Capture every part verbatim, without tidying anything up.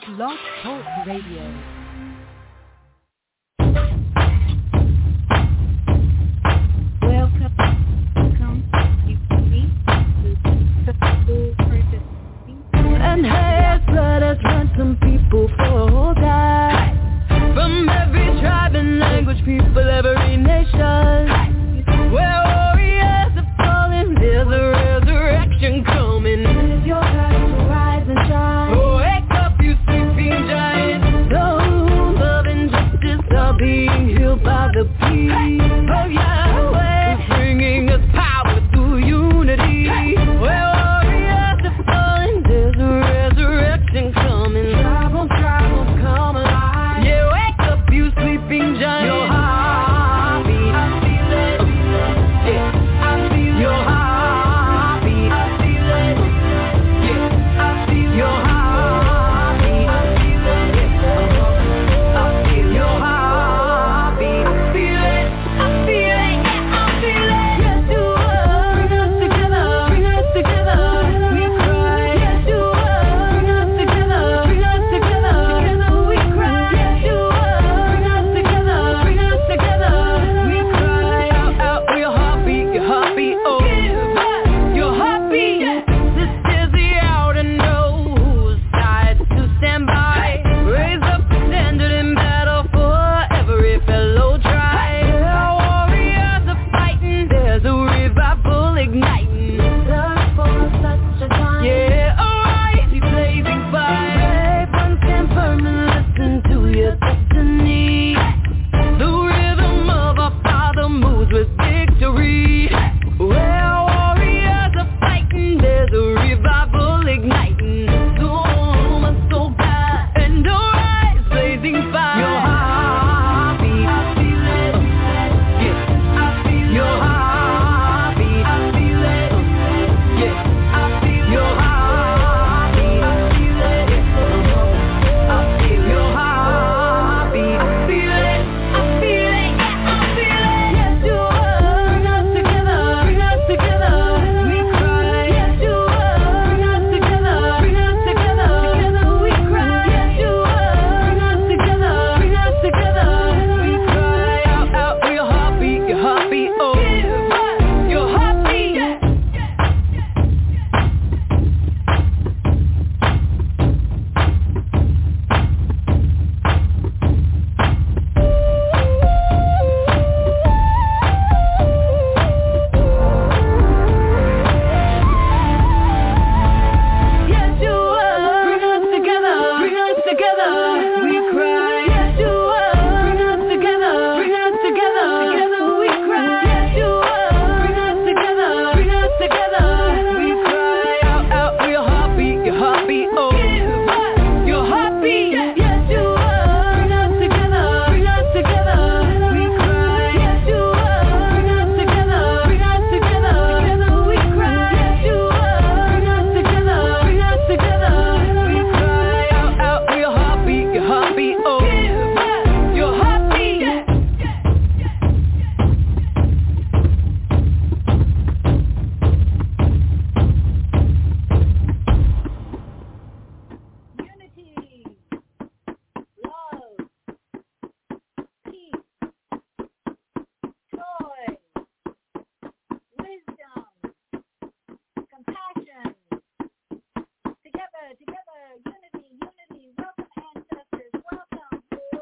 Blog Talk Radio. And has blood has ransomed people for all time. From every tribe and language, people, every nation. Where warriors have fallen, there's a resurrection coming. It is your time to rise and shine. Oh, wake up, you sleeping giant. Those love and justice are being healed by the peace of Yahweh, bringing us power through unity. Where warriors have fallen, there's a resurrection coming. Tribe on tribe will come alive. Yeah, wake up, you sleeping giant. Your heartbeat, I feel it. Yeah, I feel your heartbeat. I feel it. Yeah, I feel your heartbeat. I feel it. Yeah, I feel your heartbeat. I feel it. I feel it. Yeah, I feel it. Yes, you are. Bring us together. Bring us together. We cry. Yes, you are. Bring us together. Bring us together. Together we cry. Yes, you are. Bring us together. Bring us together. We cry. Out, out, your heartbeat, your heartbeat. Oh, your heartbeat. This is the hour to know whose side to stand by. Raise up the standard in battle for every fellow tribe. Our warriors are fighting. There's a revival igniting. Search for such a time. Yeah, arise, you blazing fire. Brave ones stand firm and listen to your destiny. The rhythm of our Father moves with victory. Where warriors are fighting, there's a revival igniting. So my soul God, and arise, blazing fire. Your heartbeat, I feel it. Yeah, I feel your heartbeat. I feel it. Yeah, I feel your heartbeat. I feel it. Yeah, I feel your heartbeat. I feel it. I feel it. Yeah, I feel it. Yes, you are. Bring us together. Bring us together. We cry. Yes, you are. Bring us together. Bring us together. Together we cry. Yes, you are. Bring us together. Bring us together. We cry. Out, out, your heartbeat, your heartbeat. Oh, your heartbeat. Yes, you are. Bring us together. Bring us together. We cry. Yes, you are. Bring us together. Bring us together. Together we cry. Yes, you are. Bring us together. Bring us together. We cry. Out, out, your heartbeat, your heartbeat. Oh, your heartbeat. Yes, you are. Bring us together. Bring us together. We cry. Yes, you are. Bring us together. Bring us together. Together we cry. Yes, you are. Bring us together. Bring us together. We cry. Out, out, your heartbeat, your heartbeat. Oh, your heartbeat. Unity, love, peace, joy, wisdom, compassion. Together, together, unity, unity. Welcome, ancestors. Welcome.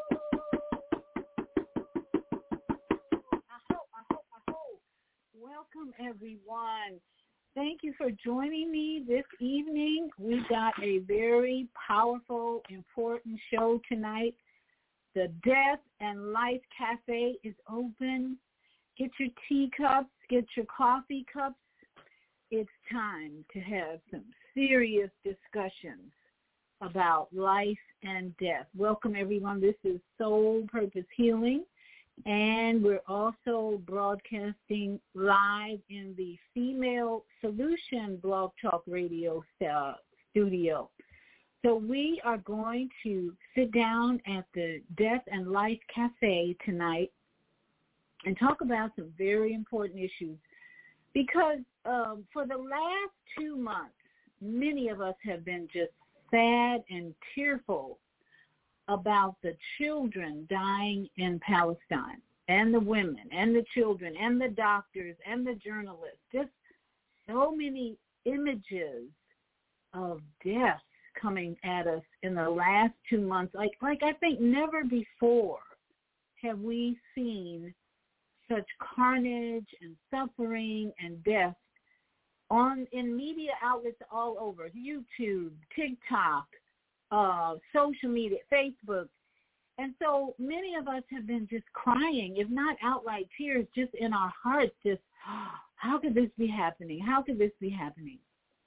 I hope, I hope, I hope. Welcome, everyone. Thank you for joining me this evening. We've got a very powerful, important show tonight. The Death and Life Cafe is open. Get your teacups, get your coffee cups. It's time to have some serious discussions about life and death. Welcome, everyone. This is Soul Purpose Healing, and we're also broadcasting live in the Female Solution Blog Talk Radio uh, studio. So we are going to sit down at the Death and Life Cafe tonight and talk about some very important issues because um, for the last two months, many of us have been just sad and tearful about the children dying in Palestine, and the women, and the children, and the doctors, and the journalists. Just so many images of death coming at us in the last two months. Like, like I think never before have we seen such carnage and suffering and death on in media outlets all over, YouTube, TikTok, uh, social media, Facebook. And so many of us have been just crying, if not outright tears, just in our hearts, just, oh, how could this be happening? How could this be happening?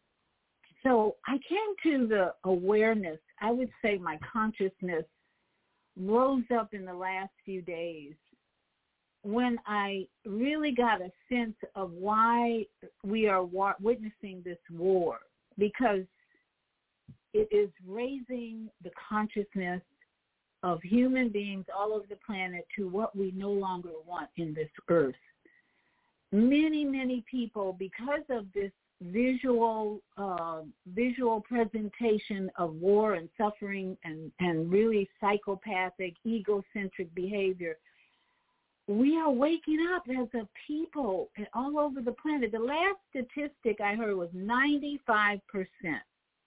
So I came to the awareness, I would say my consciousness rose up in the last few days when I really got a sense of why we are wa- witnessing this war, because it is raising the consciousness of human beings all over the planet to what we no longer want in this earth. Many, many people, because of this visual uh, visual presentation of war and suffering and, and really psychopathic, egocentric behavior, we are waking up as a people all over the planet. The last statistic I heard was ninety-five percent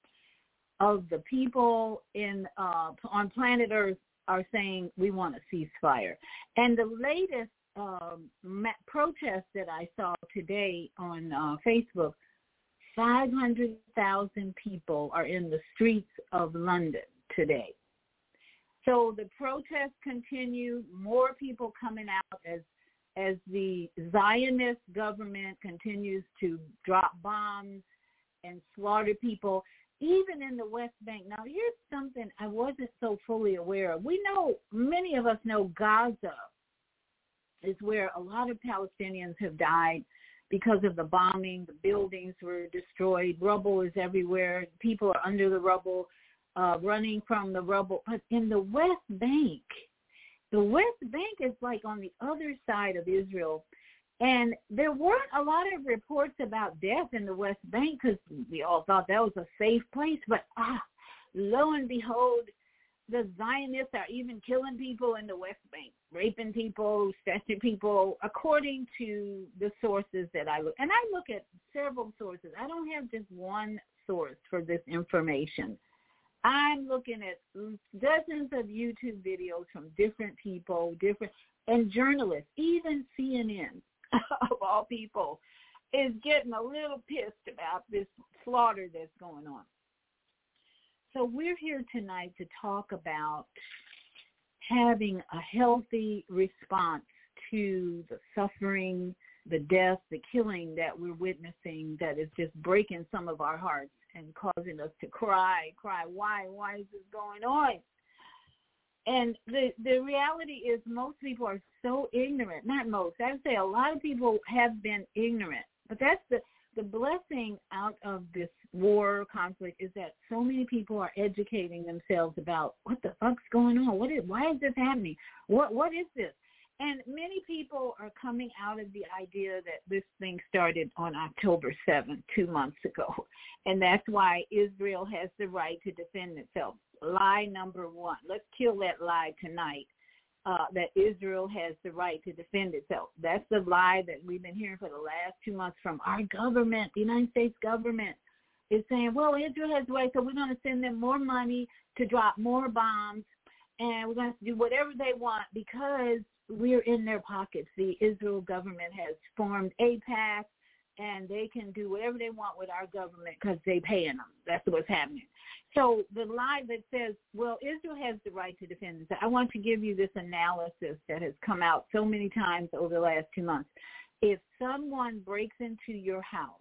of the people in uh, on planet Earth are saying we want a ceasefire. And the latest um, ma- protest that I saw today on uh, Facebook, five hundred thousand people are in the streets of London today. So the protests continue, more people coming out as as the Zionist government continues to drop bombs and slaughter people, even in the West Bank. Now, here's something I wasn't so fully aware of. We know, many of us know Gaza is where a lot of Palestinians have died because of the bombing. The buildings were destroyed. Rubble is everywhere. People are under the rubble. Uh, running from the rubble. But in the West Bank, the West Bank is like on the other side of Israel. And there weren't a lot of reports about death in the West Bank because we all thought that was a safe place. But ah, lo and behold, the Zionists are even killing people in the West Bank, raping people, stretching people, according to the sources that I look. And I look at several sources. I don't have just one source for this information. I'm looking at dozens of YouTube videos from different people, different and journalists, even C N N, of all people, is getting a little pissed about this slaughter that's going on. So we're here tonight to talk about having a healthy response to the suffering, the death, the killing that we're witnessing that is just breaking some of our hearts and causing us to cry, cry, why, why is this going on? And the the reality is most people are so ignorant, not most, I would say a lot of people have been ignorant, but that's the, the blessing out of this war conflict is that so many people are educating themselves about what the fuck's going on, what is, why is this happening, what what is this? And many people are coming out of the idea that this thing started on October seventh, two months ago. And that's why Israel has the right to defend itself. Lie number one. Let's kill that lie tonight, uh, that Israel has the right to defend itself. That's the lie that we've been hearing for the last two months from our government. The United States government is saying, well, Israel has the right, so we're going to send them more money to drop more bombs, and we're going to do whatever they want because we're in their pockets. The Israel government has formed AIPAC, and they can do whatever they want with our government because they're paying them. That's what's happening. So the lie that says, well, Israel has the right to defend itself. I want to give you this analysis that has come out so many times over the last two months. If someone breaks into your house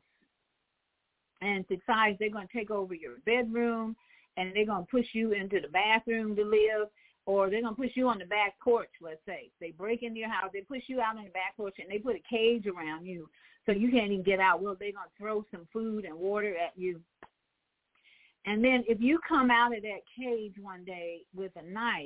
and decides they're going to take over your bedroom and they're going to push you into the bathroom to live, or they're going to push you on the back porch, let's say. They break into your house, they push you out on the back porch, and they put a cage around you so you can't even get out. Well, they're going to throw some food and water at you. And then if you come out of that cage one day with a knife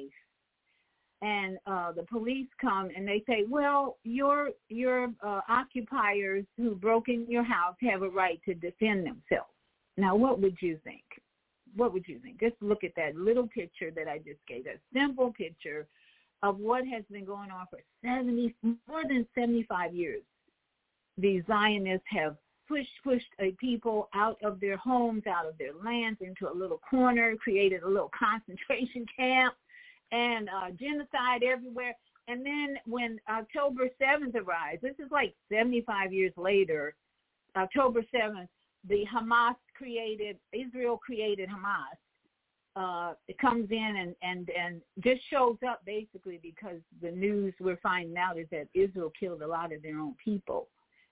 and uh, the police come and they say, well, your your uh, occupiers who broke in your house have a right to defend themselves. Now, what would you think? what would you think? Just look at that little picture that I just gave, that simple picture of what has been going on for seventy, more than seventy-five years. The Zionists have pushed, pushed a people out of their homes, out of their lands, into a little corner, created a little concentration camp, and uh, genocide everywhere. And then when October seventh arrives, this is like seventy-five years later, October seventh, the Hamas created, Israel created Hamas. Uh, it comes in and, and, and just shows up basically because the news we're finding out is that Israel killed a lot of their own people.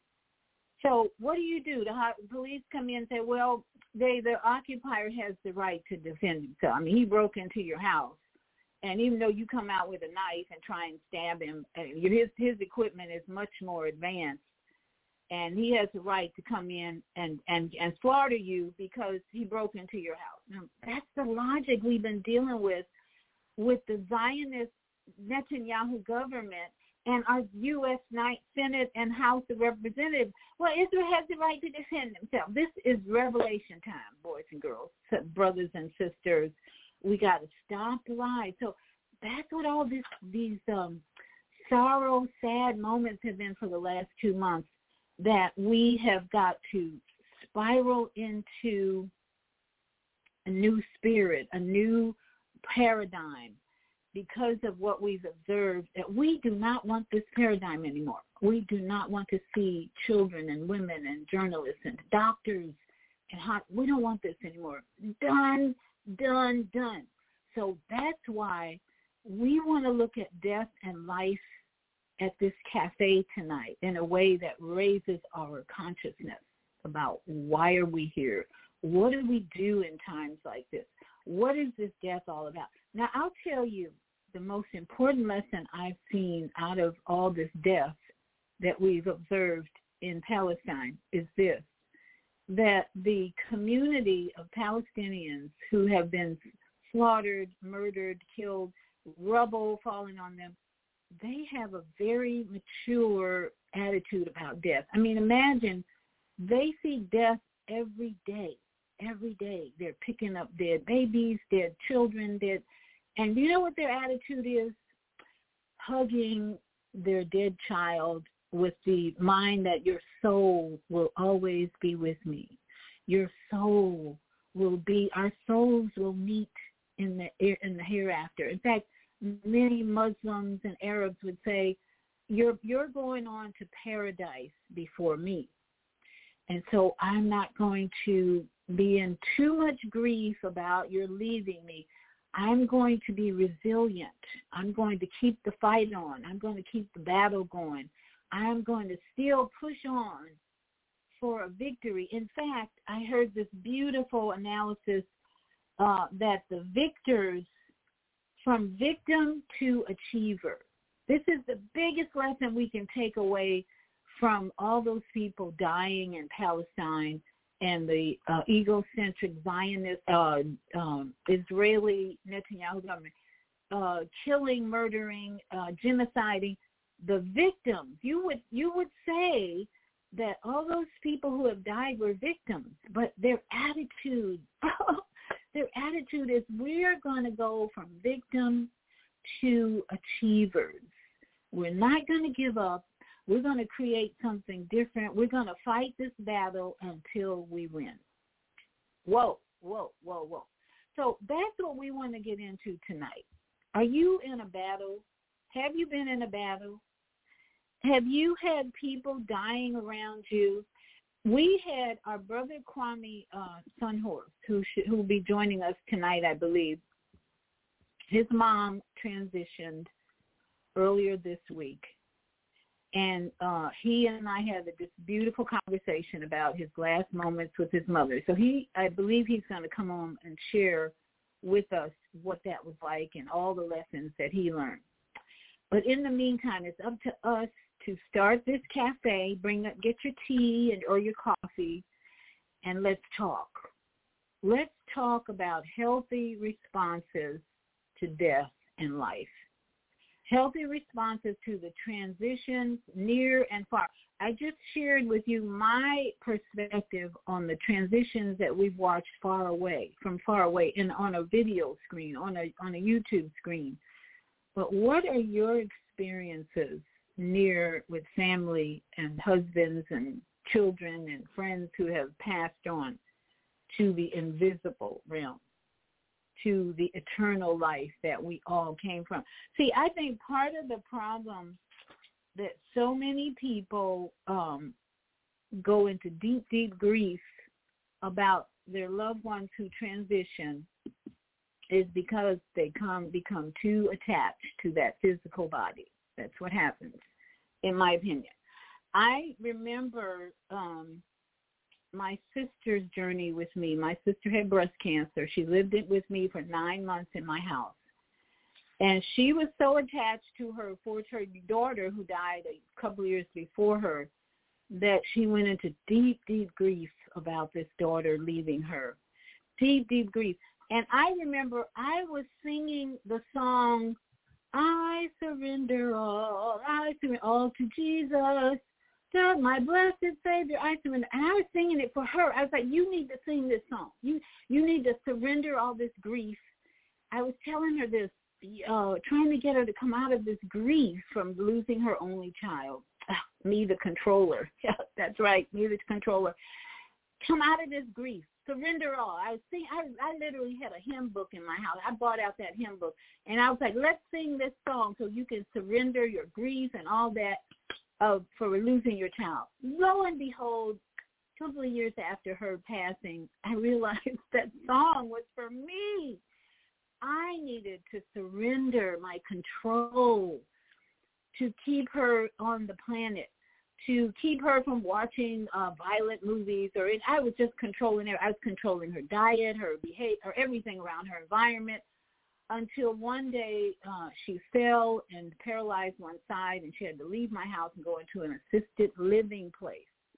So what do you do? The police come in and say, well, they, the occupier has the right to defend himself. I mean, he broke into your house. And even though you come out with a knife and try and stab him, his, his equipment is much more advanced. And he has the right to come in and, and, and slaughter you because he broke into your house. Now, that's the logic we've been dealing with with the Zionist Netanyahu government and our U S Senate and House of Representatives. Well, Israel has the right to defend himself. This is revelation time, boys and girls, brothers and sisters. We got to stop the lies. So that's what all this, these um, sorrow, sad moments have been for the last two months. That we have got to spiral into a new spirit, a new paradigm because of what we've observed, that we do not want this paradigm anymore. We do not want to see children and women and journalists and doctors and hot. We don't want this anymore. Done, done, done. So that's why we want to look at death and life at this cafe tonight in a way that raises our consciousness about why are we here? What do we do in times like this? What is this death all about? Now, I'll tell you the most important lesson I've seen out of all this death that we've observed in Palestine is this, that the community of Palestinians who have been slaughtered, murdered, killed, rubble falling on them, they have a very mature attitude about death. I mean, imagine they see death every day, every day. They're picking up dead babies, dead children, dead, and you know what their attitude is? Hugging their dead child with the mind that your soul will always be with me. Your soul will be, our souls will meet in the in the hereafter. In fact, many Muslims and Arabs would say, you're you're going on to paradise before me. And so I'm not going to be in too much grief about your leaving me. I'm going to be resilient. I'm going to keep the fight on. I'm going to keep the battle going. I'm going to still push on for a victory. In fact, I heard this beautiful analysis uh, that the victors, from victim to achiever. This is the biggest lesson we can take away from all those people dying in Palestine and the uh, egocentric Zionist, uh, um, Israeli Netanyahu government, uh, killing, murdering, uh, genociding. The victims, you would you would say that all those people who have died were victims, but their attitude, their attitude is we're going to go from victim to achievers. We're not going to give up. We're going to create something different. We're going to fight this battle until we win. Whoa, whoa, whoa, whoa. So that's what we want to get into tonight. Are you in a battle? Have you been in a battle? Have you had people dying around you? We had our brother Kwame uh, Sunhorse, who should, who will be joining us tonight, I believe. His mom transitioned earlier this week, and uh, he and I had this beautiful conversation about his last moments with his mother. So he, I believe he's going to come on and share with us what that was like and all the lessons that he learned. But in the meantime, it's up to us to start this cafe, bring up, get your tea and or your coffee, and let's talk. Let's talk about healthy responses to death and life. healthy responses to the transitions near and far. I just shared with you my perspective on the transitions that we've watched far away, from far away, and on a video screen, on a on a YouTube screen. But what are your experiences near with family and husbands and children and friends who have passed on to the invisible realm, to the eternal life that we all came from? See, I think part of the problem that so many people um, go into deep, deep grief about their loved ones who transition is because they come become too attached to that physical body. That's what happens, in my opinion. I remember um, my sister's journey with me. My sister had breast cancer. She lived it with me for nine months in my house. And she was so attached to her four-term daughter, who died a couple of years before her, that she went into deep, deep grief about this daughter leaving her. Deep, deep grief. And I remember I was singing the song, I surrender all, I surrender all to Jesus, God, my blessed Savior, I surrender. And I was singing it for her. I was like, you need to sing this song. You, you need to surrender all this grief. I was telling her this. Uh, trying to get her to come out of this grief from losing her only child. Uh, me, the controller. Yeah, that's right, me, the controller. Come out of this grief. Surrender all. I was sing, I, I literally had a hymn book in my house. I bought out that hymn book, and I was like, let's sing this song so you can surrender your grief and all that uh, for losing your child. Lo and behold, a couple of years after her passing, I realized that song was for me. I needed to surrender my control to keep her on the planet, to keep her from watching uh, violent movies, or it, I was just controlling her. I was controlling her diet, her behavior, her everything around her environment, until one day uh, she fell and paralyzed one side, and she had to leave my house and go into an assisted living place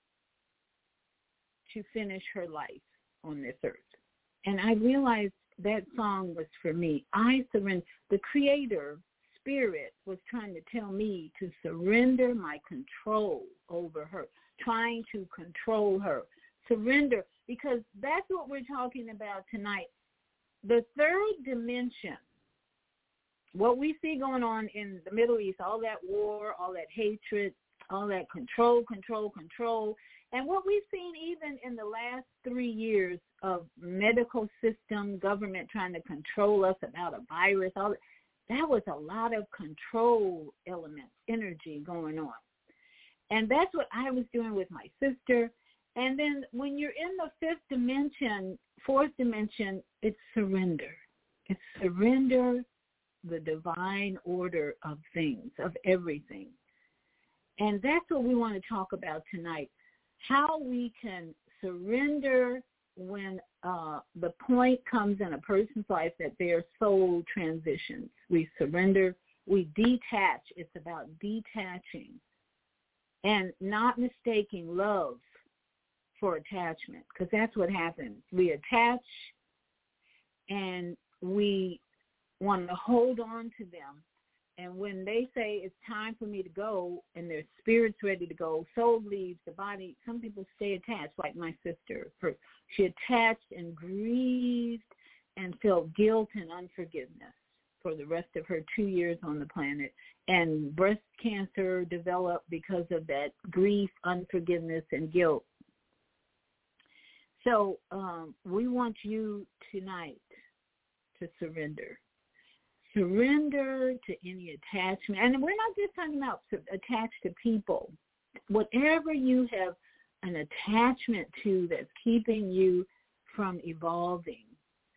to finish her life on this earth. And I realized that song was for me. I surrender. The Creator, Spirit, was trying to tell me to surrender my control over her, trying to control her. Surrender, because that's what we're talking about tonight. The third dimension, what we see going on in the Middle East, all that war, all that hatred, all that control, control, control, and what we've seen even in the last three years of medical system, government trying to control us about a virus, all that, that was a lot of control elements, energy going on. And that's what I was doing with my sister. And then when you're in the fifth dimension, fourth dimension, it's surrender. It's surrender the divine order of things, of everything. And that's what we want to talk about tonight, how we can surrender when uh, the point comes in a person's life that their soul transitions. We surrender, we detach. It's about detaching and not mistaking love for attachment, because that's what happens. We attach and we want to hold on to them. And when they say it's time for me to go and their spirit's ready to go, soul leaves the body, some people stay attached, like my sister. Her, she attached and grieved and felt guilt and unforgiveness for the rest of her two years on the planet. And breast cancer developed because of that grief, unforgiveness, and guilt. So um, we want you tonight to surrender. Surrender to any attachment. And we're not just talking about attached to people. Whatever you have an attachment to that's keeping you from evolving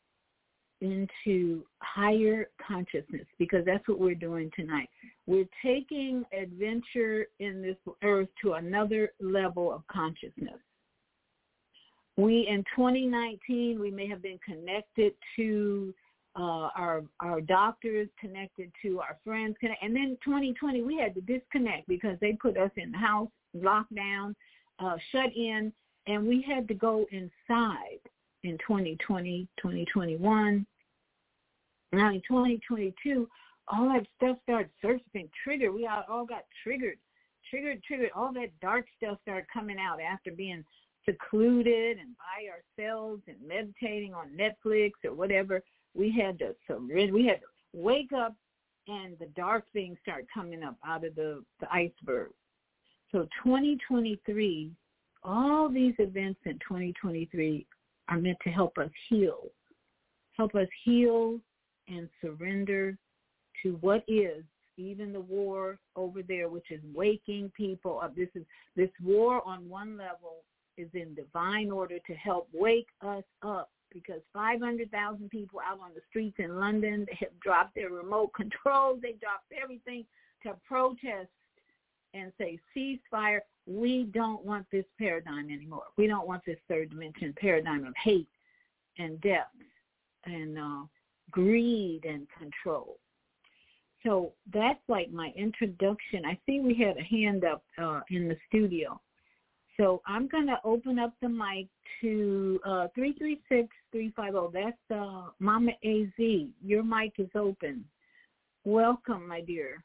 into higher consciousness, because that's what we're doing tonight. We're taking adventure in this earth to another level of consciousness. We, in twenty nineteen, we may have been connected to Uh, our our doctors, connected to our friends, connect, and then twenty twenty we had to disconnect because they put us in the house, locked down, uh, shut in, and we had to go inside in twenty twenty, twenty twenty-one. Now in twenty twenty-two, all that stuff started surfacing, triggered. We all, all got triggered, triggered, triggered. All that dark stuff started coming out after being secluded and by ourselves and meditating on Netflix or whatever. We had to surrender. We had to wake up, and the dark things start coming up out of the, the iceberg. So twenty twenty-three, all these events in twenty twenty-three are meant to help us heal, help us heal and surrender to what is, even the war over there, which is waking people up. This is this war on one level is in divine order to help wake us up, because five hundred thousand people out on the streets in London, they have dropped their remote controls. They dropped everything to protest and say, ceasefire. We don't want this paradigm anymore. We don't want this third dimension paradigm of hate and death and uh, greed and control. So that's like my introduction. I see we had a hand up uh, in the studio. So I'm going to open up the mic to uh, three three six, three five zero. That's uh, Mama A Z. Your mic is open. Welcome, my dear.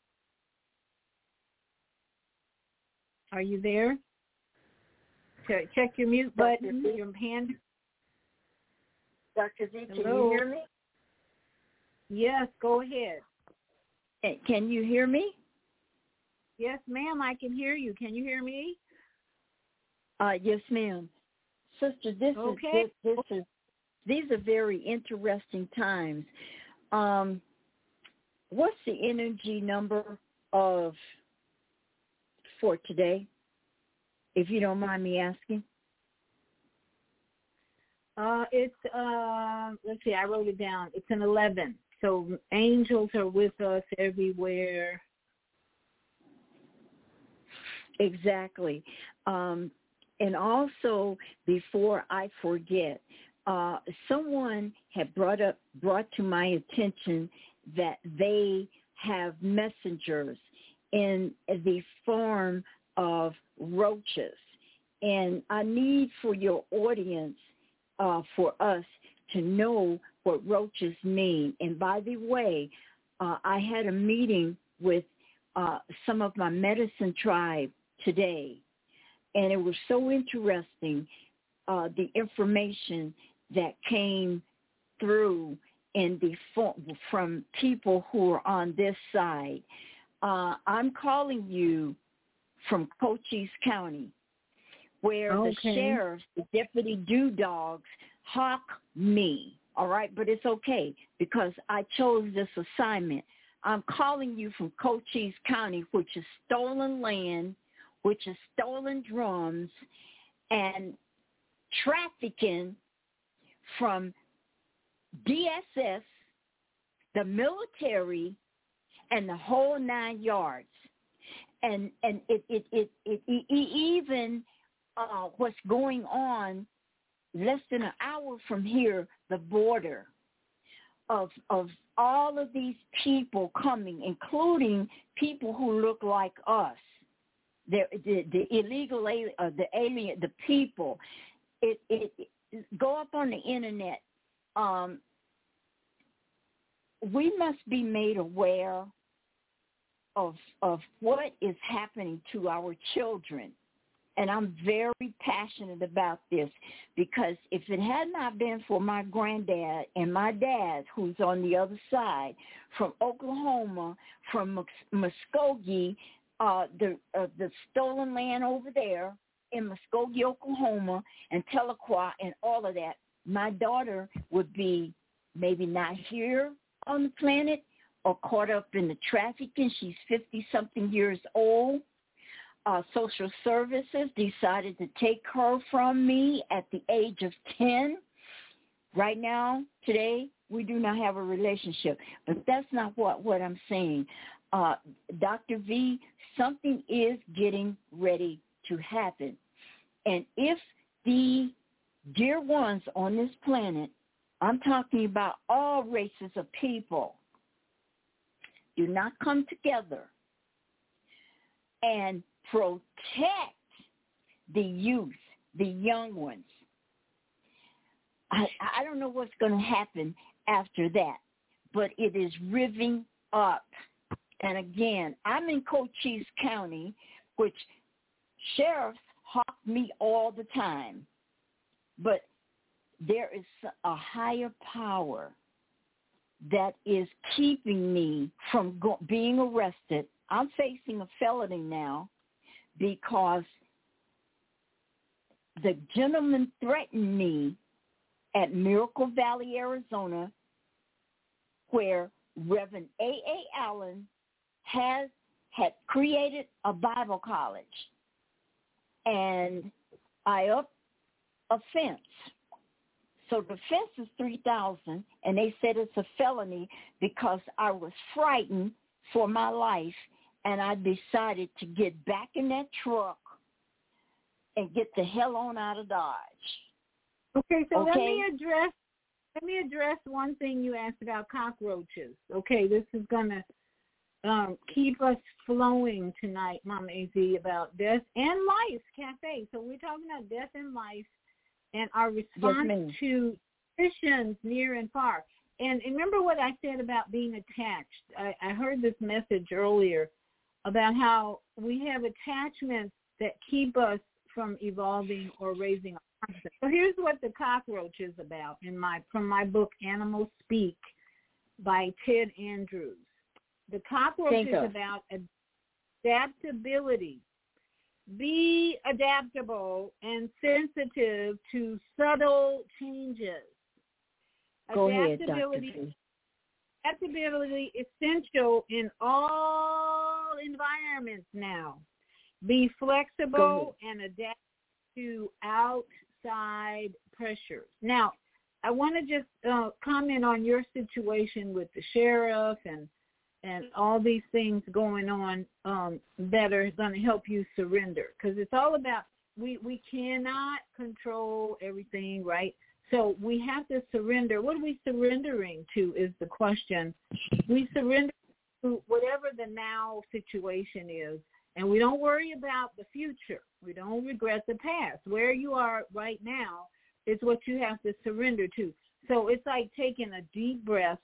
Are you there? Check your mute button, your hand. Doctor Z, can Hello? you hear me? Yes, go ahead. Can you hear me? Yes, ma'am, I can hear you. Can you hear me? Uh, yes, ma'am. Sister, this okay. is this, this is these are very interesting times. Um, what's the energy number of for today, if you don't mind me asking? Uh, it's uh, let's see. I wrote it down. It's an eleven. So angels are with us everywhere. Exactly. Um, and also, before I forget, uh, someone had brought up brought to my attention that they have messengers in the form of roaches. And I need for your audience, uh, for us to know what roaches mean. And by the way, uh, I had a meeting with uh, some of my medicine tribe today, and it was so interesting, uh, the information that came through in the form, from people who are on this side. Uh, I'm calling you from Cochise County, where okay. the sheriffs, the deputy do-dogs, hawk me, all right? But it's okay because I chose this assignment. I'm calling you from Cochise County, which is stolen land, which is stolen drums, and trafficking from D S S, the military, and the whole nine yards. And and it it it, it, it, it even uh, what's going on less than an hour from here, the border of of all of these people coming, including people who look like us, the the, the illegal uh, the alien, the people. It, it it go up on the internet. Um, we must be made aware of of what is happening to our children. And I'm very passionate about this because if it had not been for my granddad and my dad, who's on the other side, from Oklahoma, from Muskogee, uh, the uh, the stolen land over there in Muskogee, Oklahoma, and Tahlequah and all of that, my daughter would be maybe not here on the planet or caught up in the trafficking. She's fifty-something years old. Uh, social services decided to take her from me at the age of ten. Right now, today, we do not have a relationship. But that's not what, what I'm saying. Uh, Doctor V, something is getting ready to happen. And if the dear ones on this planet, I'm talking about all races of people, do not come together and protect the youth, the young ones. I, I don't know what's going to happen after that, but it is riving up. And again, I'm in Cochise County, which sheriffs hawk me all the time. But there is a higher power that is keeping me from go- being arrested. I'm facing a felony now because the gentleman threatened me at Miracle Valley, Arizona, where Reverend A A. Allen has had created a Bible college. And I up a fence. So the fence is three thousand dollars, and they said it's a felony because I was frightened for my life, and I decided to get back in that truck and get the hell on out of Dodge. Okay, so okay? let me address let me address one thing you asked about cockroaches. Okay, this is gonna um, keep us flowing tonight, Mama A Z, about death and life cafe. So we're talking about death and life and our response yes, to missions near and far. And remember what I said about being attached. I, I heard this message earlier about how we have attachments that keep us from evolving or raising our consciousness. So here's what the cockroach is about in my from my book Animals Speak by Ted Andrews. The cockroach Think is of. about adaptability. Be adaptable and sensitive to subtle changes. Go ahead, Adaptability, Doctor V. adaptability essential in all environments now. Be flexible and adapt to outside pressures. Now, I want to just uh, comment on your situation with the sheriff and and all these things going on um, that are going to help you surrender, because it's all about we, we cannot control everything, right? So we have to surrender. What are we surrendering to is the question. We surrender to whatever the now situation is, and we don't worry about the future. We don't regret the past. Where you are right now is what you have to surrender to. So it's like taking a deep breath,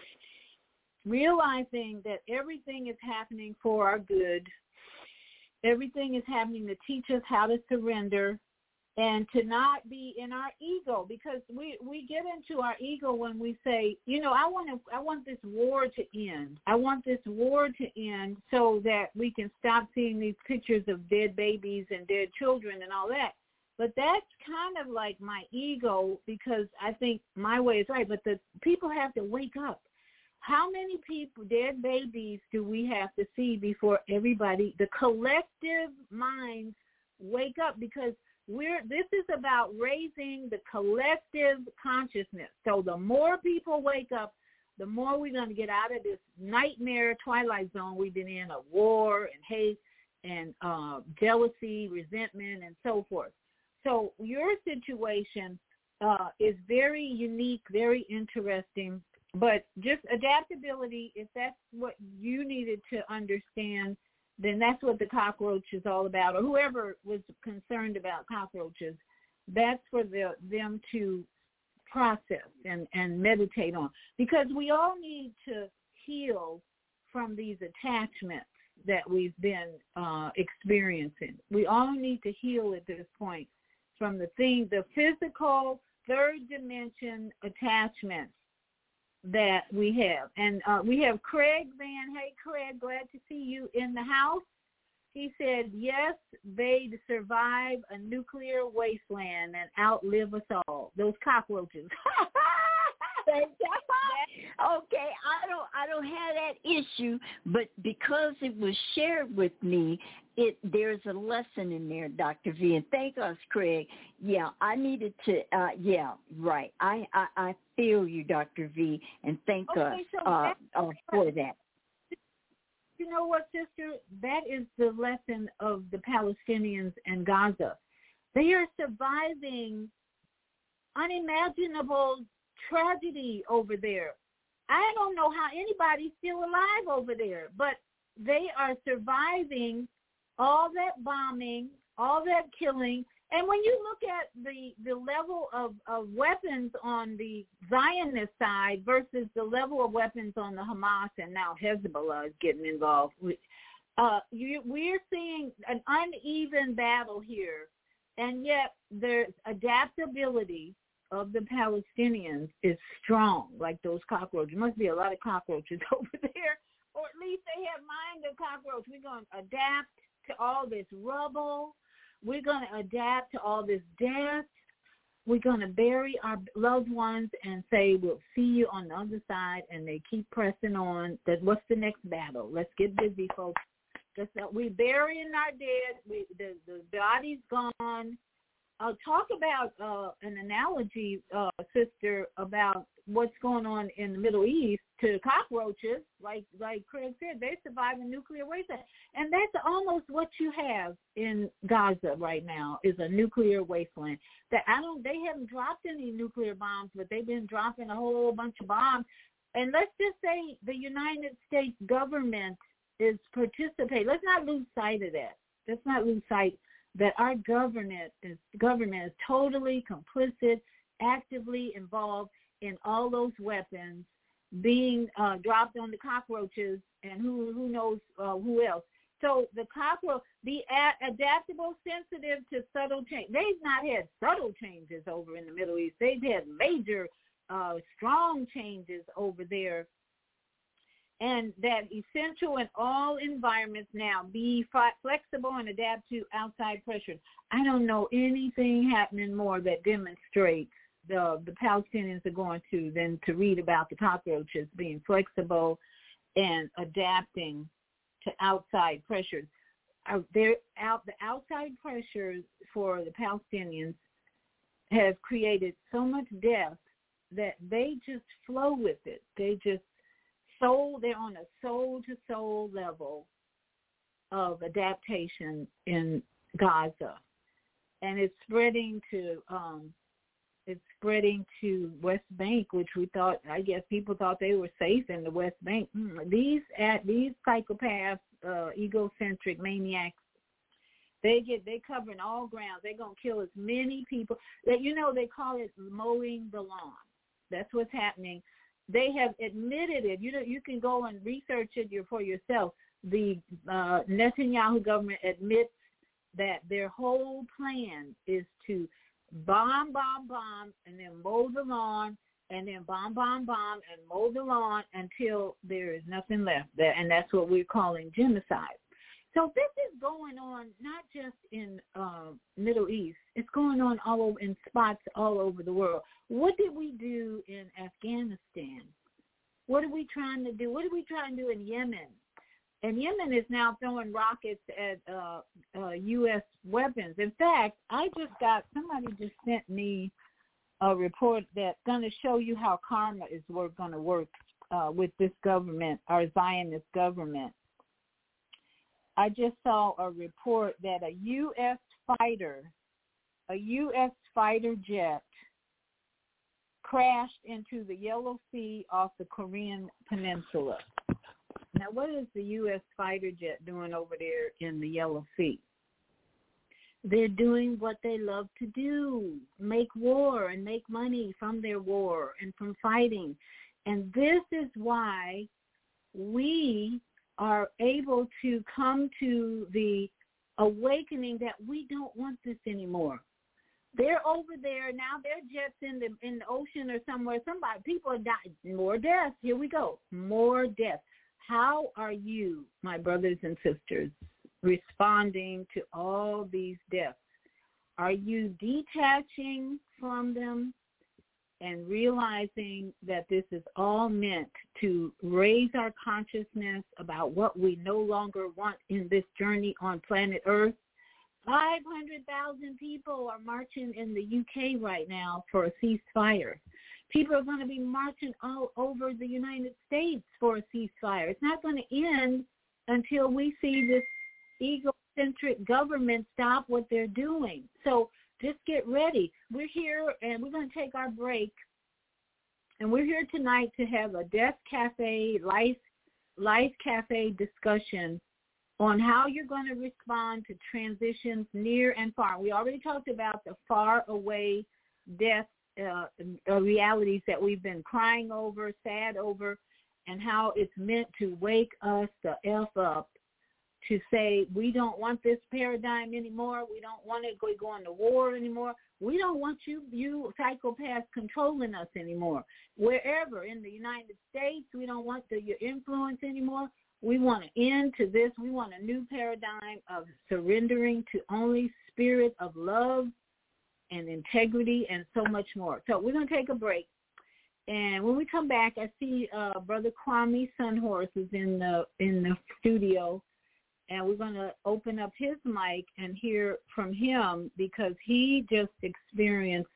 realizing that everything is happening for our good. Everything is happening to teach us how to surrender and to not be in our ego, because we, we get into our ego when we say, you know, I want to I want this war to end. I want this war to end so that we can stop seeing these pictures of dead babies and dead children and all that. But that's kind of like my ego, because I think my way is right, but the people have to wake up. How many people, dead babies, do we have to see before everybody, the collective minds, wake up? Because we're this is about raising the collective consciousness. So the more people wake up, the more we're going to get out of this nightmare twilight zone we've been in of war and hate and uh, jealousy, resentment, and so forth. So your situation uh, is very unique, very interesting. But just adaptability, if that's what you needed to understand, then that's what the cockroach is all about, or whoever was concerned about cockroaches. That's for the, them to process and, and meditate on. Because we all need to heal from these attachments that we've been uh, experiencing. We all need to heal at this point from the thing, the physical third dimension attachments that we have. And uh, we have Craig Van. Hey, Craig, glad to see you in the house. He said, yes, they'd survive a nuclear wasteland and outlive us all. Those cockroaches. Okay, I don't I don't have that issue, but because it was shared with me, it there's a lesson in there, Doctor V. And thank us, Craig. Yeah, I needed to. Uh, yeah, right. I, I, I feel you, Doctor V, and thank Okay, us so uh, uh, for that. You know what, sister? That is the lesson of the Palestinians and Gaza. They are surviving unimaginable tragedy over there. I don't know how anybody's still alive over there, but they are surviving all that bombing, all that killing, And when you look at the, the level of, of weapons on the Zionist side versus the level of weapons on the Hamas, and now Hezbollah is getting involved, uh, you, we're seeing an uneven battle here, and yet there's adaptability of the Palestinians is strong, like those cockroaches. There must be a lot of cockroaches over there, or at least they have mind of cockroach. We're going to adapt to all this rubble. We're going to adapt to all this death. We're going to bury our loved ones and say, we'll see you on the other side, and they keep pressing on. That what's the next battle? Let's get busy, folks. Just, uh, we're burying our dead. We, the, the body's gone. I'll talk about uh, an analogy, uh, sister, about what's going on in the Middle East to cockroaches. Like like Craig said, they survive a nuclear wasteland. And that's almost what you have in Gaza right now, is a nuclear wasteland. That I don't. They haven't dropped any nuclear bombs, but they've been dropping a whole bunch of bombs. And let's just say the United States government is participating. Let's not lose sight of that. Let's not lose sight that our government is government is totally complicit, actively involved in all those weapons being uh, dropped on the cockroaches and who who knows uh, who else. So the cockroach, be a- adaptable, sensitive to subtle change. They've not had subtle changes over in the Middle East. They've had major, uh, strong changes over there. And that essential in all environments now, be flexible and adapt to outside pressures. I don't know anything happening more that demonstrates the the Palestinians are going to than to read about the cockroaches being flexible and adapting to outside pressures. Uh, they're out, the outside pressures for the Palestinians have created so much death that they just flow with it. They just soul, they're on a soul-to-soul level of adaptation in Gaza. And it's spreading to um, it's spreading to West Bank, which we thought, I guess people thought they were safe in the West Bank. Mm, these at these psychopaths, uh, egocentric maniacs, they get they covering all grounds. They're gonna kill as many people. That you know they call it mowing the lawn. That's what's happening. They have admitted it. You know, you can go and research it for yourself. The uh, Netanyahu government admits that their whole plan is to bomb, bomb, bomb, and then mow the lawn, and then bomb, bomb, bomb, and mow the lawn until there is nothing left. And that's what we're calling genocide. So this is going on not just in uh, Middle East. It's going on all over, in spots all over the world. What did we do in Afghanistan? What are we trying to do? What are we trying to do in Yemen? And Yemen is now throwing rockets at uh, uh, U S weapons. In fact, I just got, somebody just sent me a report that's going to show you how karma is work, going to work uh, with this government, our Zionist government. I just saw a report that a U S fighter, a U S fighter jet crashed into the Yellow Sea off the Korean Peninsula. Now, what is the U S fighter jet doing over there in the Yellow Sea? They're doing what they love to do, make war and make money from their war and from fighting. And this is why we are able to come to the awakening that we don't want this anymore. They're over there now. Their jets in the in the ocean or somewhere. Somebody, people are dying. More deaths. Here we go. More deaths. How are you, my brothers and sisters, responding to all these deaths? Are you detaching from them and realizing that this is all meant to raise our consciousness about what we no longer want in this journey on planet Earth? five hundred thousand people are marching in the U K right now for a ceasefire. People are going to be marching all over the United States for a ceasefire. It's not going to end until we see this egocentric government stop what they're doing. So just get ready. We're here, and we're going to take our break. And we're here tonight to have a Death Cafe, Life, Life Cafe discussion on how you're going to respond to transitions near and far. We already talked about the far away death uh, uh, realities that we've been crying over, sad over, and how it's meant to wake us the F up to say, we don't want this paradigm anymore. We don't want it go- going to war anymore. We don't want you, you psychopaths controlling us anymore. Wherever in the United States, we don't want the, your influence anymore. We want an end to this. We want a new paradigm of surrendering to only spirit of love and integrity and so much more. So we're going to take a break. And when we come back, I see uh, Brother Kwame Sunhorse is in the in the studio, and we're going to open up his mic and hear from him because he just experienced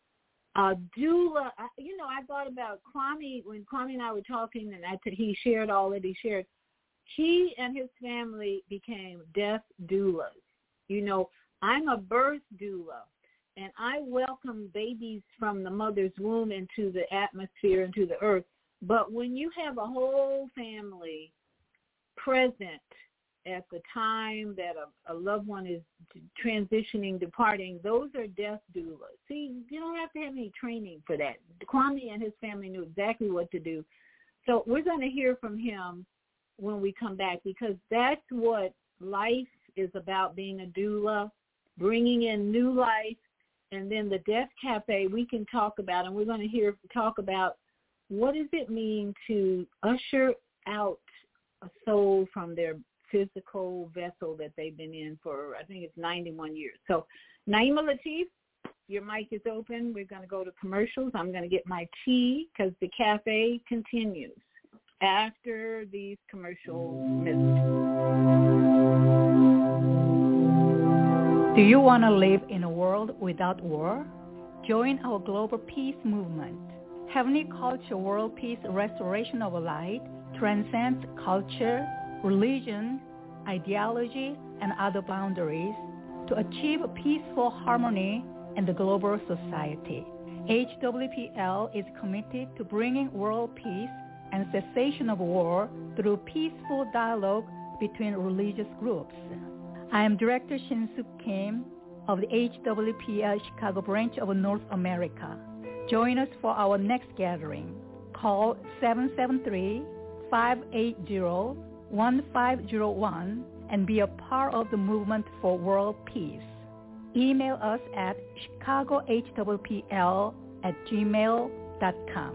a doula. You know, I thought about Kwame when Kwame and I were talking, and I t- he shared all that he shared. He and his family became death doulas. You know, I'm a birth doula. And I welcome babies from the mother's womb into the atmosphere, into the earth. But when you have a whole family present at the time that a, a loved one is transitioning, departing, those are death doulas. See, you don't have to have any training for that. Kwame and his family knew exactly what to do. So we're going to hear from him when we come back because that's what life is about, being a doula, bringing in new life. And then the Death Cafe we can talk about, and we're going to hear talk about what does it mean to usher out a soul from their physical vessel that they've been in for, I think it's ninety-one years. So Naima Latif, your mic is open. We're going to go to commercials. I'm going to get my tea because the cafe continues after these commercial messages. Do you want to live in a world without war? Join our global peace movement. Heavenly Culture World Peace Restoration of Light transcends culture, religion, ideology, and other boundaries to achieve peaceful harmony in the global society. H W P L is committed to bringing world peace and cessation of war through peaceful dialogue between religious groups. I am Director Shin-Suk Kim of the H W P L Chicago branch of North America. Join us for our next gathering. Call seven seven three, five eight zero, one five zero one and be a part of the movement for world peace. Email us at chicago h w p l at gmail dot com.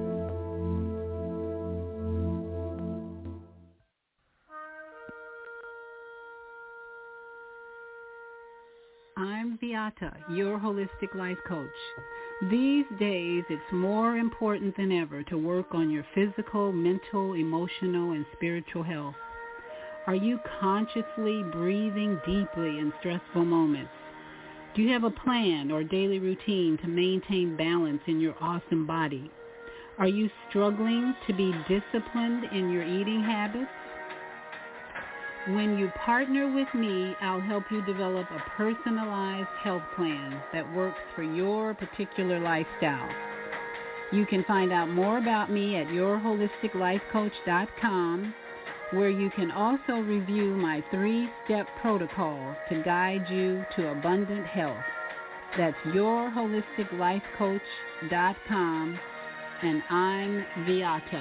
I'm Beata, your holistic life coach. These days, it's more important than ever to work on your physical, mental, emotional, and spiritual health. Are you consciously breathing deeply in stressful moments? Do you have a plan or daily routine to maintain balance in your awesome body? Are you struggling to be disciplined in your eating habits? When you partner with me, I'll help you develop a personalized health plan that works for your particular lifestyle. You can find out more about me at your holistic life coach dot com, where you can also review my three-step protocol to guide you to abundant health. That's your holistic life coach dot com, and I'm Beata.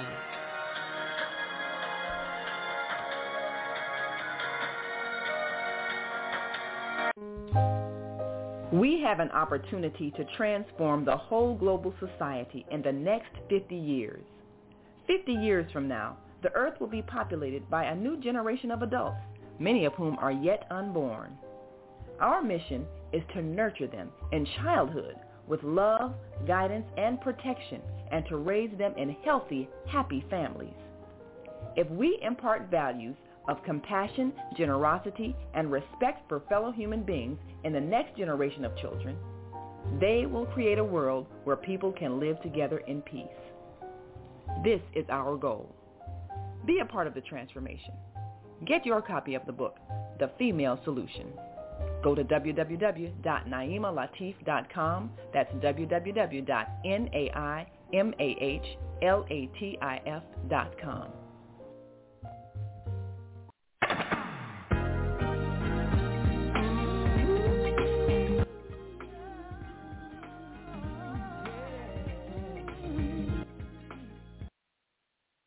We have an opportunity to transform the whole global society in the next fifty years. fifty years from now, the earth will be populated by a new generation of adults, many of whom are yet unborn. Our mission is to nurture them in childhood with love, guidance, and protection, and to raise them in healthy, happy families. If we impart values of compassion, generosity, and respect for fellow human beings in the next generation of children, they will create a world where people can live together in peace. This is our goal. Be a part of the transformation. Get your copy of the book, The Female Solution. Go to w w w dot naima latif dot com. That's w w w dot naima latif dot com.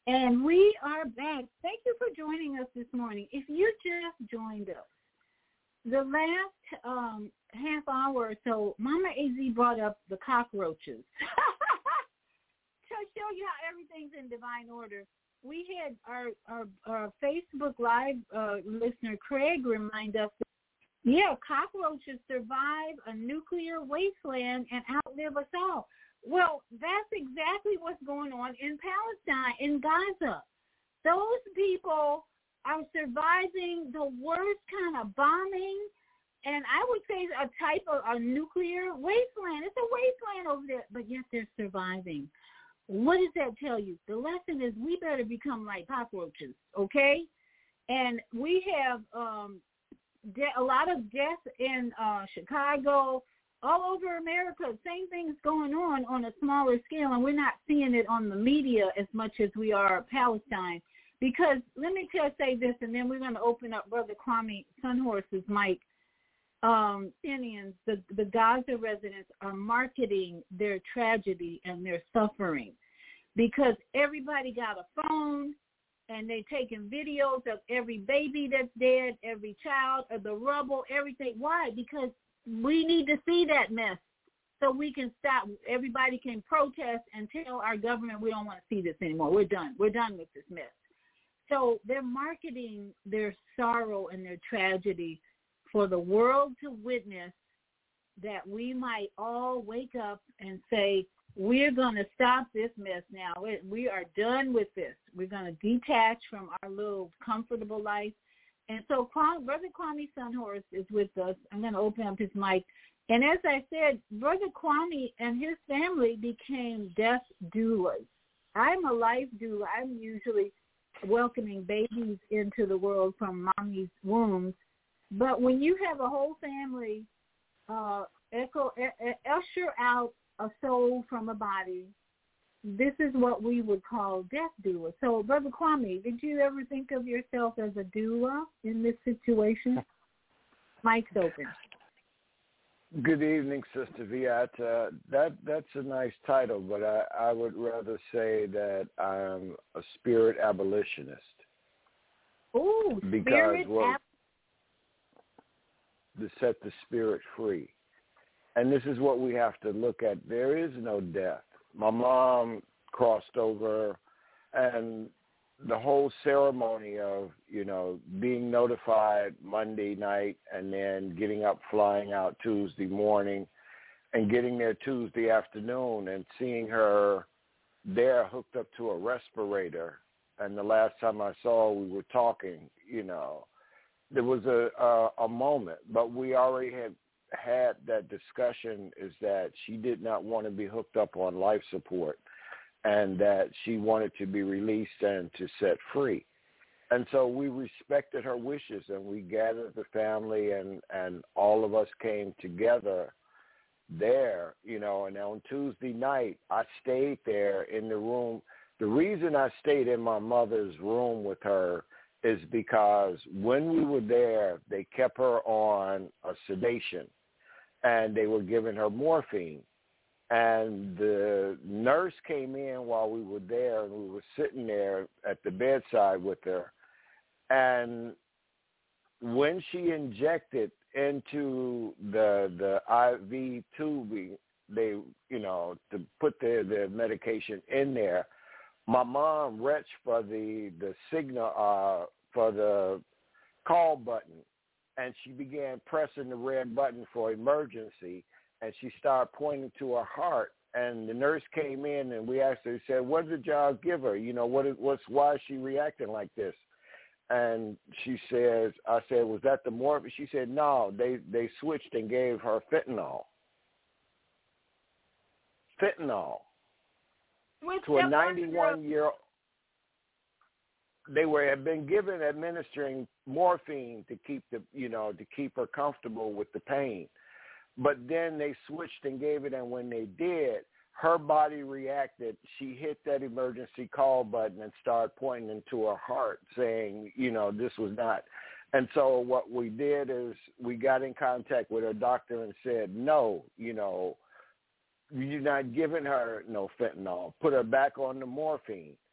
And we are back. Thank you for joining us this morning. If you just joined us, the last um, half hour or so, Mama A Z brought up the cockroaches. To show you how everything's in divine order, we had our, our, our Facebook Live uh, listener, Craig, remind us that, yeah, cockroaches survive a nuclear wasteland and outlive us all. Well, that's exactly what's going on in Palestine, in Gaza. Those people are surviving the worst kind of bombing, and I would say a type of a nuclear wasteland. It's a wasteland over there, but yet they're surviving. What does that tell you? The lesson is we better become like cockroaches, okay? And we have um, de- a lot of deaths in uh, Chicago, all over America. Same things going on on a smaller scale, and we're not seeing it on the media as much as we are Palestine. Because let me tell say this, and then we're going to open up Brother Kwame Sunhorse's mic. Um, Palestinians, the, the Gaza residents are marketing their tragedy and their suffering because everybody got a phone and they taking videos of every baby that's dead, every child, of the rubble, everything. Why? Because we need to see that mess so we can stop. Everybody can protest and tell our government we don't want to see this anymore. We're done. We're done with this mess. So they're marketing their sorrow and their tragedy for the world to witness, that we might all wake up and say, we're going to stop this mess now. We are done with this. We're going to detach from our little comfortable life. And so Brother Kwame Sunhorse is with us. I'm going to open up his mic. And as I said, Brother Kwame and his family became death doulas. I'm a life doula. I'm usually welcoming babies into the world from mommy's wombs. But when you have a whole family uh, echo, e- usher out a soul from a body, this is what we would call death doula. So, Brother Kwame, did you ever think of yourself as a doula in this situation? Mic's open. Good evening, Sister Viat. Uh, that that's a nice title, but I, I would rather say that I'm a spirit abolitionist. Oh, spirit well, ab- to set the spirit free. And this is what we have to look at. There is no death. My mom crossed over, and the whole ceremony of, you know, being notified Monday night and then getting up, flying out Tuesday morning and getting there Tuesday afternoon and seeing her there hooked up to a respirator. And the last time I saw her, we were talking, you know, there was a, a, a moment, but we already had had that discussion, is that she did not want to be hooked up on life support and that she wanted to be released and to set free. And so we respected her wishes, and we gathered the family, and, and all of us came together there, you know, and on Tuesday night, I stayed there in the room. The reason I stayed in my mother's room with her is because when we were there, they kept her on a sedation, and they were giving her morphine. And the nurse came in while we were there, and we were sitting there at the bedside with her. And when she injected into the the I V tubing, they, you know, to put the, the medication in there, my mom reached for the, the signal, uh, for the call button, and she began pressing the red button for emergency, and she started pointing to her heart. And the nurse came in, and we asked her, said, what did y'all give her? You know, what is, what's, why is she reacting like this? And she says, I said, was that the morphine? She said, no, they, they switched and gave her fentanyl. Fentanyl. What's to a ninety-one-year-old. They were had been given administering morphine to keep the, you know, to keep her comfortable with the pain. But then they switched and gave it, and when they did, her body reacted. She hit that emergency call button and started pointing into her heart, saying, you know, this was not. And so what we did is we got in contact with her doctor and said, no, you know, you're not giving her no fentanyl. Put her back on the morphine.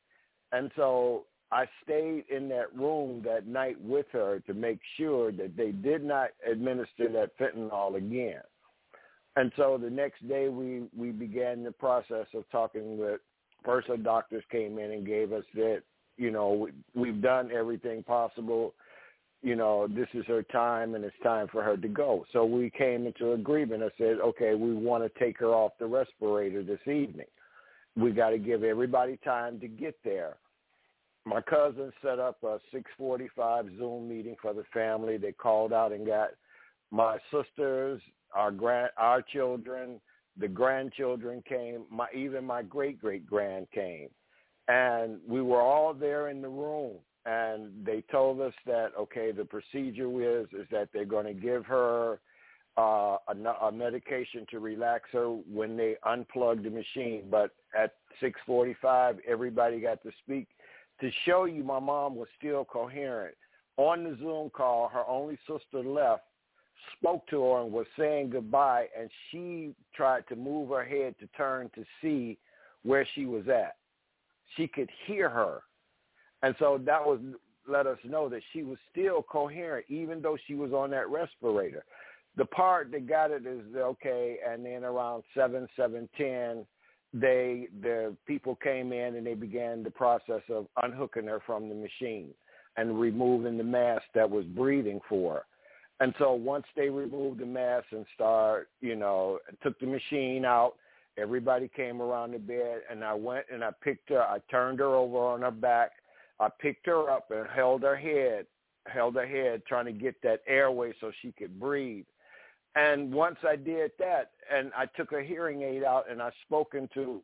And so I stayed in that room that night with her to make sure that they did not administer that fentanyl again. And so the next day we, we began the process of talking with, first our doctors came in and gave us that, you know, we, we've done everything possible. You know, this is her time and it's time for her to go. So we came into agreement. I said, okay, we want to take her off the respirator this evening. We got to give everybody time to get there. My cousin set up a six forty-five Zoom meeting for the family. They called out and got my sisters, our grand, our children, the grandchildren came, my, even my great-great-grand came. And we were all there in the room. And they told us that, okay, the procedure is, is that they're going to give her uh, a, a medication to relax her when they unplug the machine. But at six forty-five, everybody got to speak to show you my mom was still coherent. On the Zoom call, her only sister left, spoke to her and was saying goodbye, and she tried to move her head to turn to see where she was at. She could hear her. And so that was let us know that she was still coherent, even though she was on that respirator. The part that got it is, okay, and then around seven, seven ten, they the people came in and they began the process of unhooking her from the machine and removing the mask that was breathing for her. And so once they removed the mask and start, you know, took the machine out, everybody came around the bed, and I went and I picked her. I turned her over on her back. I picked her up and held her head, held her head, trying to get that airway so she could breathe. And once I did that, and I took a hearing aid out and I spoke into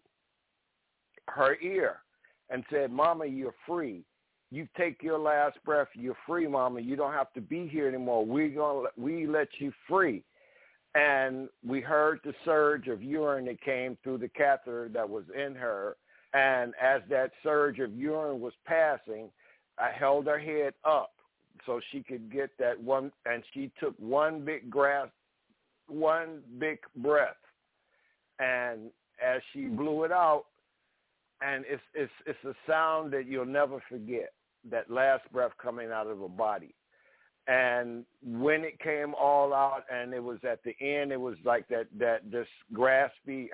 her ear and said, Mama, you're free. You take your last breath. You're free, Mama. You don't have to be here anymore. We're gonna, we let you free. And we heard the surge of urine that came through the catheter that was in her. And as that surge of urine was passing, I held her head up so she could get that one, and she took one big grasp, one big breath. And as she blew it out, and it's it's it's a sound that you'll never forget, that last breath coming out of her body. And when it came all out, and it was at the end, it was like that that this graspy,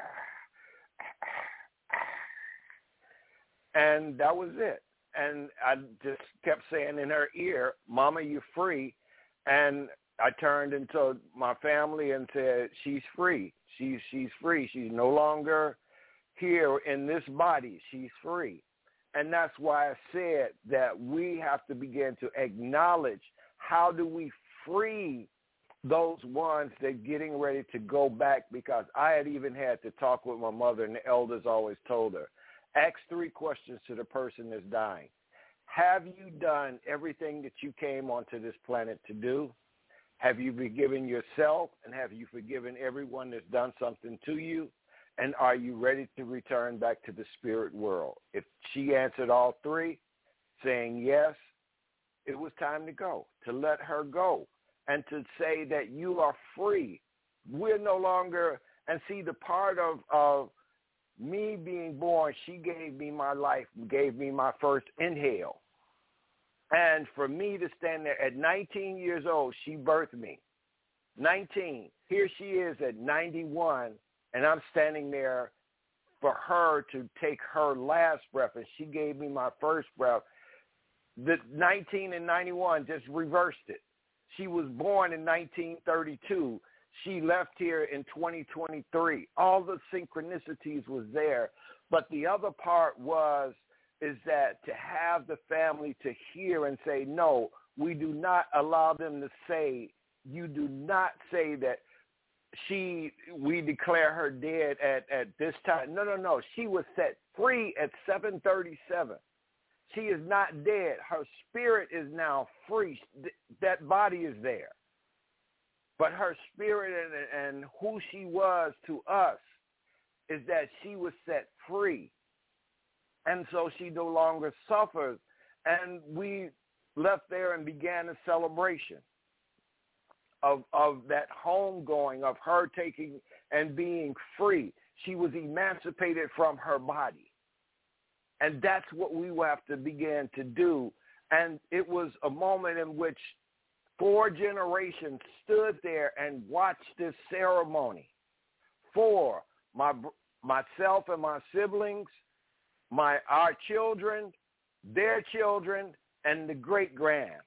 and that was it. And I just kept saying in her ear, Mama, you're free. And I turned and told my family and said, she's free. She's she's free. She's no longer here in this body. She's free. And that's why I said that we have to begin to acknowledge, how do we free those ones that are getting ready to go back? Because I had even had to talk with my mother, and the elders always told her, ask three questions to the person that's dying. Have you done everything that you came onto this planet to do? Have you forgiven yourself, and have you forgiven everyone that's done something to you? And are you ready to return back to the spirit world? If she answered all three, saying yes, it was time to go, to let her go, and to say that you are free. We're no longer, and see the part of, of me being born, she gave me my life, gave me my first inhale. And for me to stand there at nineteen years old, she birthed me. nineteen. Here she is at ninety-one, and I'm standing there for her to take her last breath, and she gave me my first breath. The nineteen and ninety-one just reversed it. She was born in nineteen thirty-two. She left here in twenty twenty-three. All the synchronicities was there. But the other part was, is that to have the family to hear and say, no, we do not allow them to say, you do not say that she, we declare her dead at, at this time. No, no, no. She was set free at seven thirty-seven. She is not dead. Her spirit is now free. That body is there. But her spirit and, and who she was to us is that she was set free. And so she no longer suffers. And we left there and began a celebration of, of that homegoing, of her taking and being free. She was emancipated from her body. And that's what we will have to begin to do. And it was a moment in which four generations stood there and watched this ceremony. Four, my myself and my siblings, my our children, their children, and the great-grand.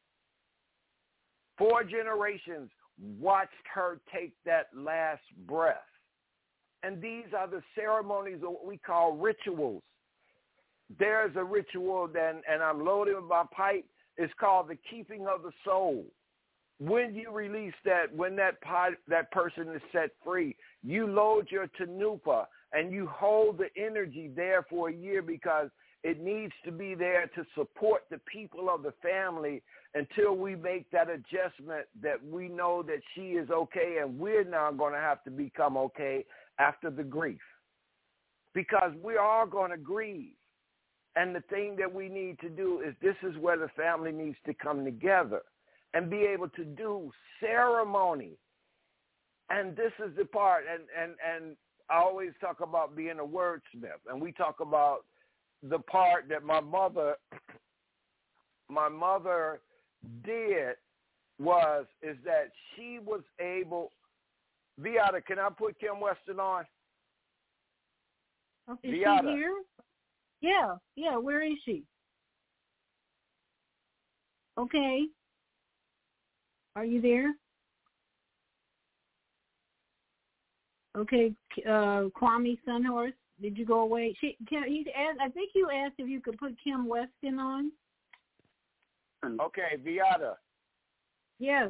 Four generations watched her take that last breath. And these are the ceremonies of what we call rituals. There's a ritual, then, and I'm loading my pipe. It's called the keeping of the soul. When you release that, when that pipe, that person is set free, you load your tanupa and you hold the energy there for a year because it needs to be there to support the people of the family until we make that adjustment that we know that she is okay and we're now going to have to become okay after the grief. Because we're all going to grieve. And the thing that we need to do is this is where the family needs to come together and be able to do ceremony. And this is the part, and, and, and I always talk about being a wordsmith, and we talk about the part that my mother, my mother did was, is that she was able, Viata, can I put Kim Weston on? Is Viata. she here? Yeah, yeah, where is she? Okay. Are you there? Okay, uh, Kwame Sunhorse, did you go away? She, can, you asked, I think you asked if you could put Kim Weston on. Okay, Viata. Yes.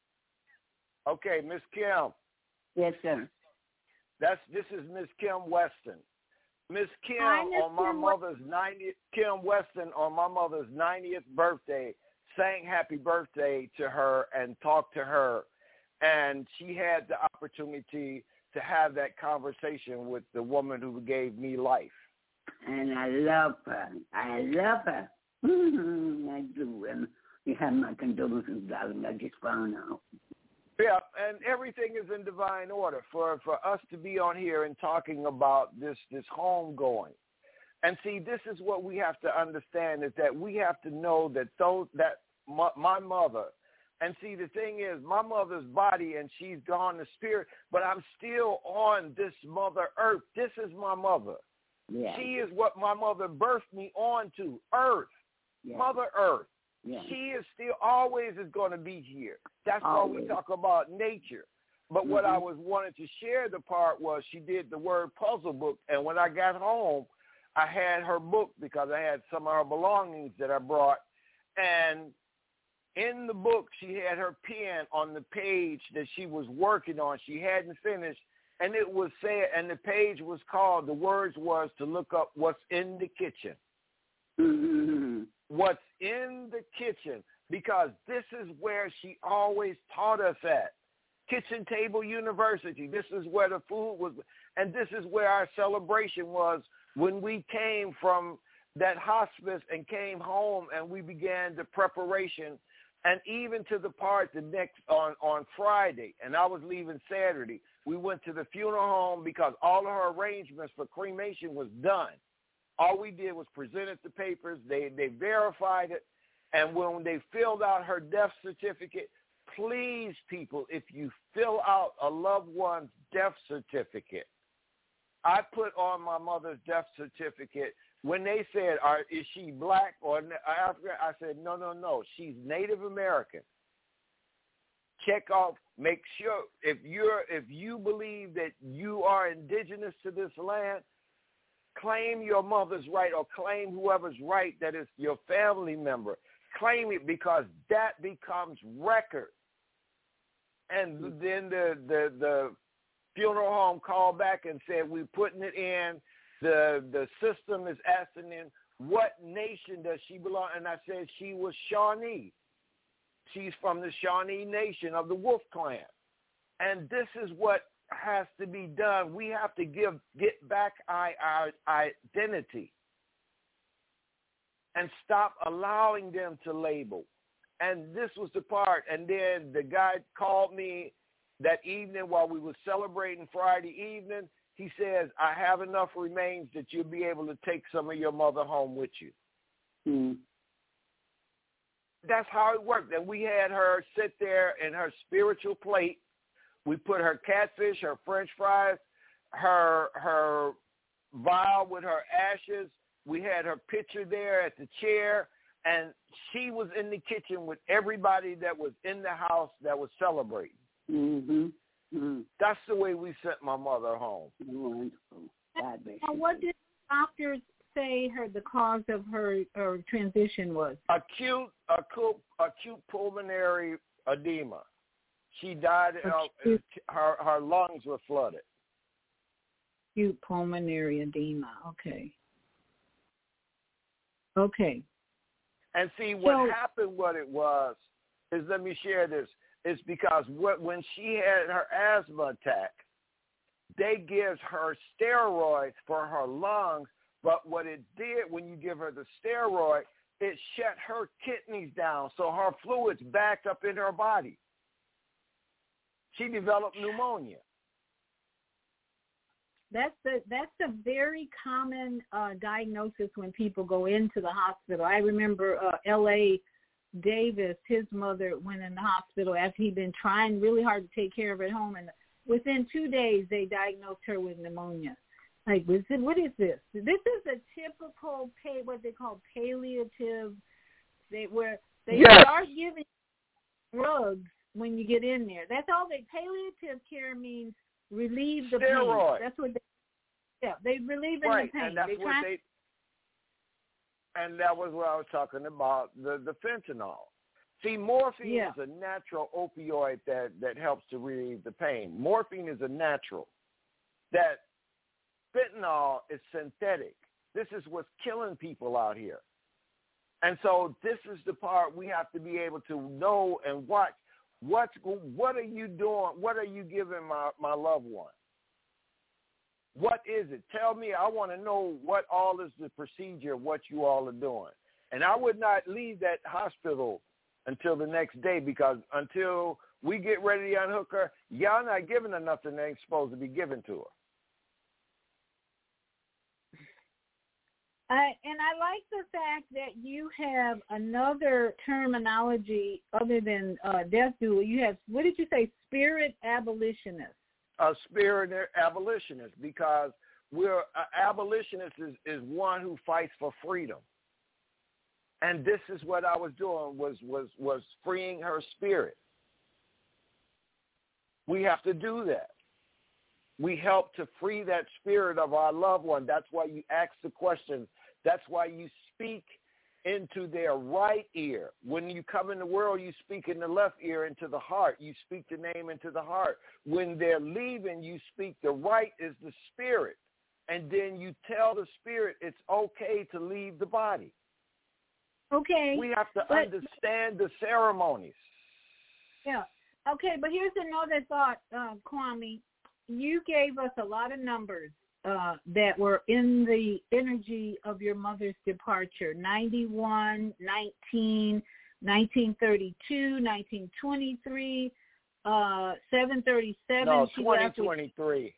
Okay, Miss Kim. Yes, sir. That's this is Miss Kim Weston. Miss Kim Hi, Miss on my Kim mother's ninetieth, Kim Weston on my mother's ninetieth birthday sang happy birthday to her and talked to her, and she had the opportunity to have that conversation with the woman who gave me life. And I love her. I love her. Mm-hmm, I do. And you have my condolences, darling. I just found out. Yeah, and everything is in divine order for, for us to be on here and talking about this, this homegoing. And see, this is what we have to understand is that we have to know that those that my, my mother, and see, the thing is, my mother's body, and she's gone to spirit, but I'm still on this Mother Earth. This is my mother. Yeah. She is what my mother birthed me onto, Earth, yeah. Mother Earth. Yeah. She is still always is going to be here. That's always. Why we talk about nature. But mm-hmm. what I was wanting to share the part was she did the word puzzle book, and when I got home, I had her book because I had some of her belongings that I brought, and in the book she had her pen on the page that she was working on. She hadn't finished, and it was said, and the page was called, the words was to look up what's in the kitchen. Mm-hmm. What's in the kitchen, because this is where she always taught us at. Kitchen Table University. This is where the food was, and this is where our celebration was when we came from that hospice and came home and we began the preparation, and even to the part the next on, on Friday, and I was leaving Saturday. We went to the funeral home because all of her arrangements for cremation was done. All we did was presented the papers. They they verified it. And when they filled out her death certificate, please, people, if you fill out a loved one's death certificate, I put on my mother's death certificate, when they said, Are, is she black or African? I said, no, no, no. She's Native American. Check off, make sure if you're if you believe that you are indigenous to this land, claim your mother's right or claim whoever's right that is your family member. Claim it because that becomes record. And then the, the, the funeral home called back and said, we're putting it in. The, the system is asking them, what nation does she belong? And I said she was Shawnee. She's from the Shawnee Nation of the Wolf Clan. And this is what has to be done. We have to give get back our, our identity and stop allowing them to label. And this was the part. And then the guy called me that evening while we were celebrating Friday evening. he says, I have enough remains that you'll be able to take some of your mother home with you. Mm. That's how it worked. And we had her sit there in her spiritual plate. We put her catfish, her French fries, her her vial with her ashes. We had her picture there at the chair, and she was in the kitchen with everybody that was in the house that was celebrating. Mm-hmm. Mm-hmm. That's the way we sent my mother home. Wonderful. God bless Now, you. what did doctors say her the cause of her, her transition was? Acute, acute, acute pulmonary edema. She died. Acute. Uh, her her lungs were flooded. Acute pulmonary edema. Okay. Okay. And see, what So, happened, what it was, is, let me share this, is because what, when she had her asthma attack, they gives her steroids for her lungs, but what it did when you give her the steroid, it shut her kidneys down, so her fluids backed up in her body. She developed pneumonia. That's the that's a very common uh, diagnosis when people go into the hospital. I remember uh, L A Davis, his mother went in the hospital after he'd been trying really hard to take care of her at home, and within two days they diagnosed her with pneumonia. Like, what is this? This is a typical pay, what they call palliative, they where they yes. start giving drugs when you get in there. That's all they palliative care means. Relieve the Steroid. pain. That's what they, yeah, they relieve in right. the pain. And that's they what they, and that was what I was talking about, the, the fentanyl. See, morphine yeah. is a natural opioid that, that helps to relieve the pain. Morphine is a natural. That fentanyl is synthetic. This is what's killing people out here. And so this is the part we have to be able to know and watch. What's, what are you doing? What are you giving my, my loved one? What is it? Tell me. I want to know what all is the procedure, what you all are doing. And I would not leave that hospital until the next day, because until we get ready to unhook her, y'all not giving her nothing that ain't supposed to be given to her. I, and I like the fact that you have another terminology other than uh, death doula. You have, what did you say, spirit abolitionist? A spirit abolitionist, because we're uh, abolitionist is, is one who fights for freedom. And this is what I was doing, was was was freeing her spirit. We have to do that. We help to free that spirit of our loved one. That's why you ask the question. That's why you speak into their right ear. When you come in the world, you speak in the left ear into the heart. You speak the name into the heart. When they're leaving, you speak the right is the spirit. And then you tell the spirit it's okay to leave the body. Okay. We have to but, understand the ceremonies. Yeah. Okay, but here's another thought, uh, Kwame. You gave us a lot of numbers uh, that were in the energy of your mother's departure. ninety-one, nineteen, nineteen thirty-two, nineteen twenty-three, uh, seven thirty-seven. No, she twenty left with, twenty-three.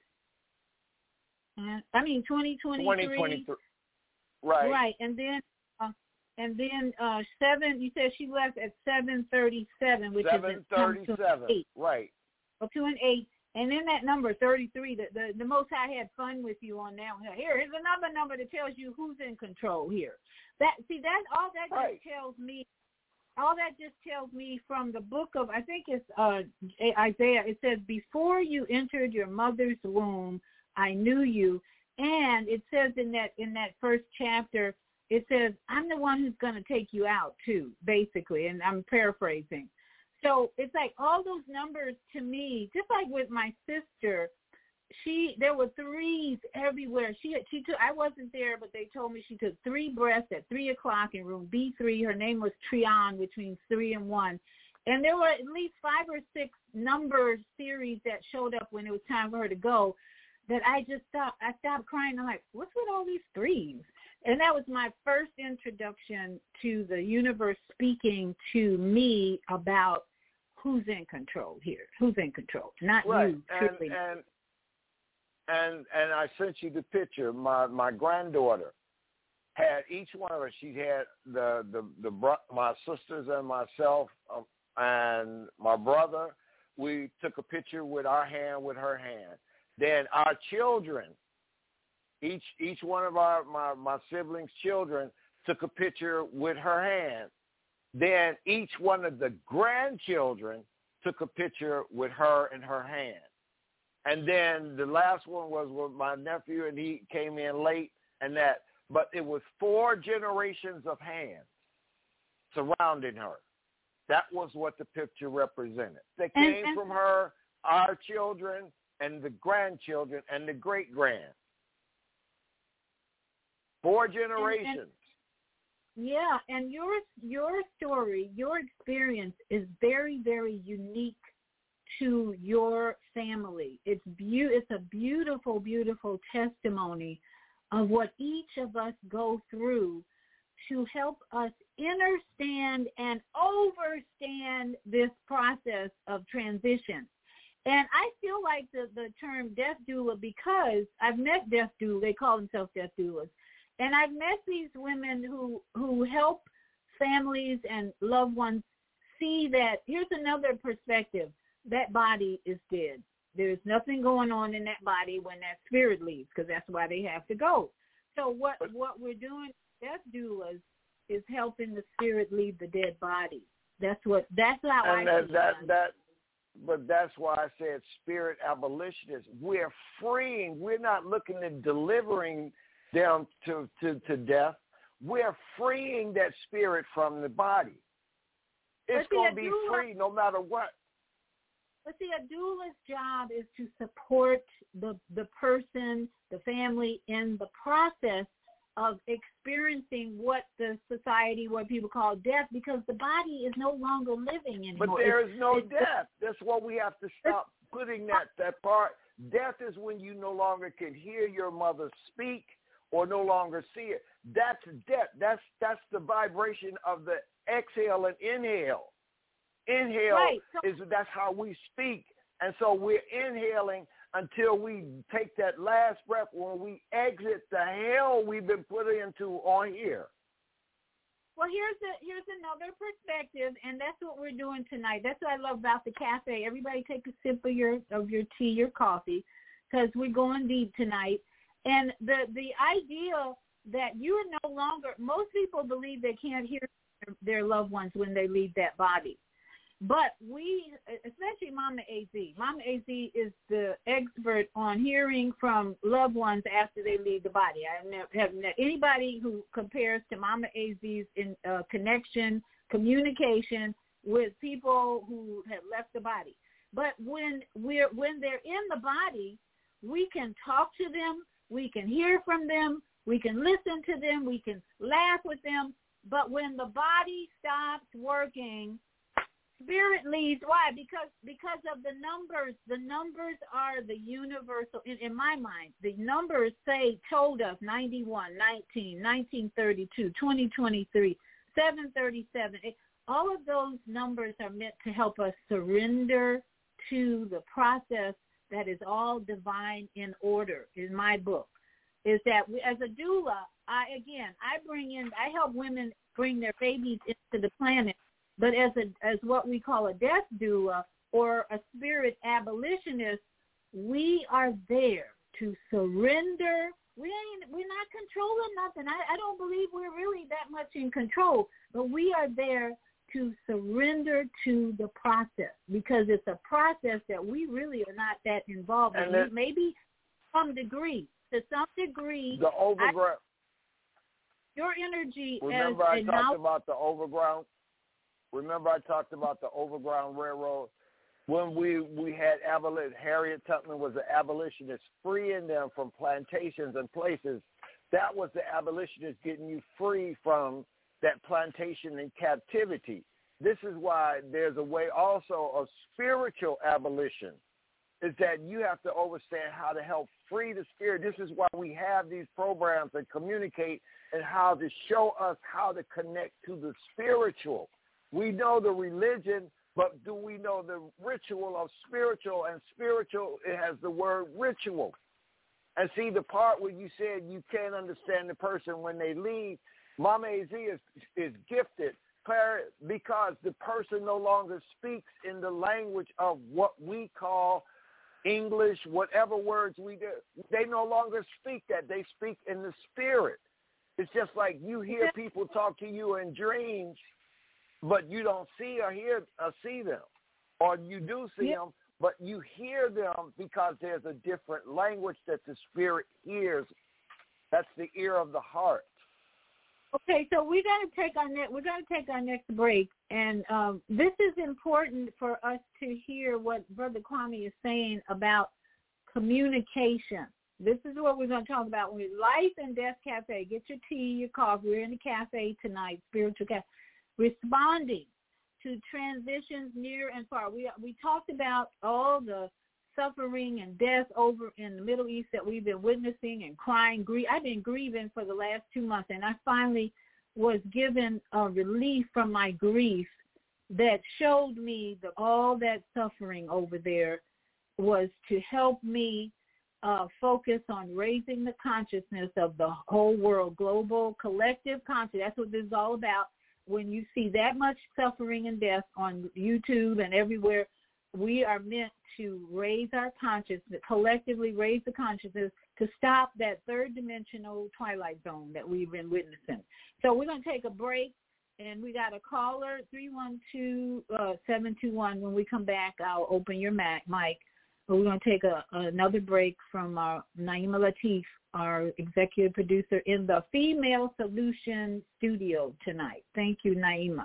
Uh, I mean, twenty twenty-three. twenty twenty-three. Right. Right, and then uh, and then uh, seven. You said she left at seven thirty-seven, which seven is thirty-seven. eight. Right. Well, two and eight, and then that number thirty-three. The, the the Most High had fun with you on that one. Here, here's another number that tells you who's in control here. That see that all that right. just tells me. All that just tells me from the book of, I think it's uh, Isaiah. It says, "Before you entered your mother's womb, I knew you." And it says in that in that first chapter, it says, I'm the one who's going to take you out too, basically, and I'm paraphrasing. So it's like all those numbers to me, just like with my sister, she there were threes everywhere. She she took I wasn't there, but they told me she took three breaths at three o'clock in room B three. Her name was Trion, which means three and one. And there were at least five or six number series that showed up when it was time for her to go. That I just stopped. I stopped crying. I'm like, what's with all these threes? And that was my first introduction to the universe speaking to me about who's in control here, who's in control, not right. you. And, truly. and And and I sent you the picture. My my granddaughter had each one of us. She had the the the my sisters and myself um, and my brother. We took a picture with our hand with her hand. Then our children, each each one of our my, my siblings' children took a picture with her hand. Then each one of the grandchildren took a picture with her and her hand. And then the last one was with my nephew, and he came in late, and that. But it was four generations of hands surrounding her. That was what the picture represented. They came and, and, from her, our children, and the grandchildren, and the great-grand. Four generations. And, and, yeah, and your your story, your experience is very, very unique to your family. It's be- It's a beautiful, beautiful testimony of what each of us go through to help us understand and overstand this process of transition. And I feel like the, the term death doula, because I've met death doulas, they call themselves death doulas, and I've met these women who, who help families and loved ones see that here's another perspective. That body is dead. There's nothing going on in that body when that spirit leaves, because that's why they have to go. So what, what we're doing, death doulas, is helping the spirit leave the dead body. That's what. That's how and I that, that, that, But that's why I said spirit abolitionists. We're freeing. We're not looking at delivering them to, to, to death. We're freeing that spirit from the body. It's going to be free no matter what. But see, a doula's job is to support the the person, the family, in the process of experiencing what the society, what people call death, because the body is no longer living anymore. But there is no it's, death. That's why we have to stop putting that, that part. Death is when you no longer can hear your mother speak or no longer see it. That's death. That's that's the vibration of the exhale and inhale. Inhale right. so, is that's how we speak. And so we're inhaling until we take that last breath when we exit the hell we've been put into on here. Well, here's a, here's another perspective, and that's what we're doing tonight. That's what I love about the cafe. Everybody take a sip of your of your tea, your coffee, because we're going deep tonight. And the, the idea that you are no longer, most people believe they can't hear their loved ones when they leave that body. But we, especially Mama A Z, Mama A Z is the expert on hearing from loved ones after they leave the body. I have never have met anybody who compares to Mama A Z's in uh, connection, communication with people who have left the body. But when we're when they're in the body, we can talk to them, we can hear from them, we can listen to them, we can laugh with them. But when the body stops working, spirit leaves. Why? Because because of the numbers. The numbers are the universal. In, in my mind, the numbers say told us ninety-one, nineteen, nineteen thirty-two, twenty twenty-three, seven thirty-seven. It, all of those numbers are meant to help us surrender to the process that is all divine in order. In my book, is that we, as a doula, I again I bring in I help women bring their babies into the planet. But as a as what we call a death doula or a spirit abolitionist, we are there to surrender. We ain't we're not controlling nothing. I, I don't believe we're really that much in control, but we are there to surrender to the process because it's a process that we really are not that involved in. It, Maybe some degree, to some degree, the overground. Your energy. Remember, as I a talked now, about the overground. Remember I talked about the Overground Railroad? When we, we had abolition, Harriet Tubman was an abolitionist, freeing them from plantations and places. That was the abolitionist getting you free from that plantation and captivity. This is why there's a way also of spiritual abolition, is that you have to understand how to help free the spirit. This is why we have these programs that communicate and how to show us how to connect to the spiritual. We know the religion, but do we know the ritual of spiritual? And spiritual, it has the word ritual. And see, the part where you said you can't understand the person when they leave, Mama A Z is, is gifted because the person no longer speaks in the language of what we call English, whatever words we do. They no longer speak that. They speak in the spirit. It's just like you hear people talk to you in dreams, but you don't see or hear or see them. Or you do see them, but you hear them because there's a different language that the spirit hears. That's the ear of the heart. Okay, so we got to take our ne- we're going to take our next break, and um, this is important for us to hear what Brother Kwame is saying about communication. This is what we're going to talk about with Life and Death Cafe. Get your tea, your coffee. We're in the cafe tonight, Spiritual Cafe. Responding to transitions near and far. We we talked about all the suffering and death over in the Middle East that we've been witnessing and crying. Grie- I've been grieving for the last two months, and I finally was given a relief from my grief that showed me that all that suffering over there was to help me uh, focus on raising the consciousness of the whole world, global, collective consciousness. That's what this is all about. When you see that much suffering and death on YouTube and everywhere, we are meant to raise our consciousness, collectively raise the consciousness to stop that third dimensional twilight zone that we've been witnessing. So we're going to take a break, and we got a caller, three one two, seven two one. When we come back, I'll open your mic. We're going to take a, another break from our Naima Latif, our executive producer in the Female Solution studio tonight. Thank you, Naima.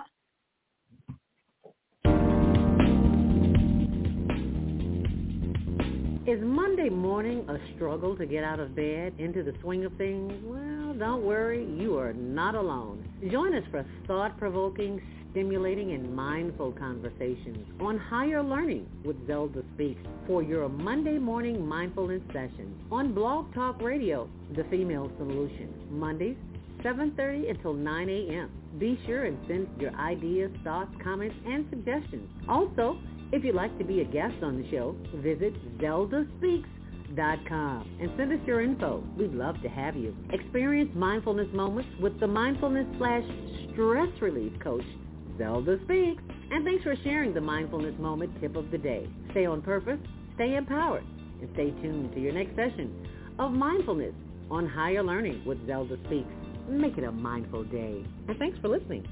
Is Monday morning a struggle to get out of bed, into the swing of things? Well, don't worry, you are not alone. Join us for thought-provoking, stimulating, and mindful conversations on Higher Learning with Zelda Speaks for your Monday morning mindfulness session on Blog Talk Radio, The Female Solution, Mondays, seven thirty until nine a.m. Be sure and send your ideas, thoughts, comments, and suggestions. Also, if you'd like to be a guest on the show, visit zelda speaks dot com and send us your info. We'd love to have you. Experience mindfulness moments with the mindfulness slash stress relief coach, Zelda Speaks. And thanks for sharing the mindfulness moment tip of the day. Stay on purpose, stay empowered, and stay tuned to your next session of mindfulness on Higher Learning with Zelda Speaks. Make it a mindful day. And thanks for listening.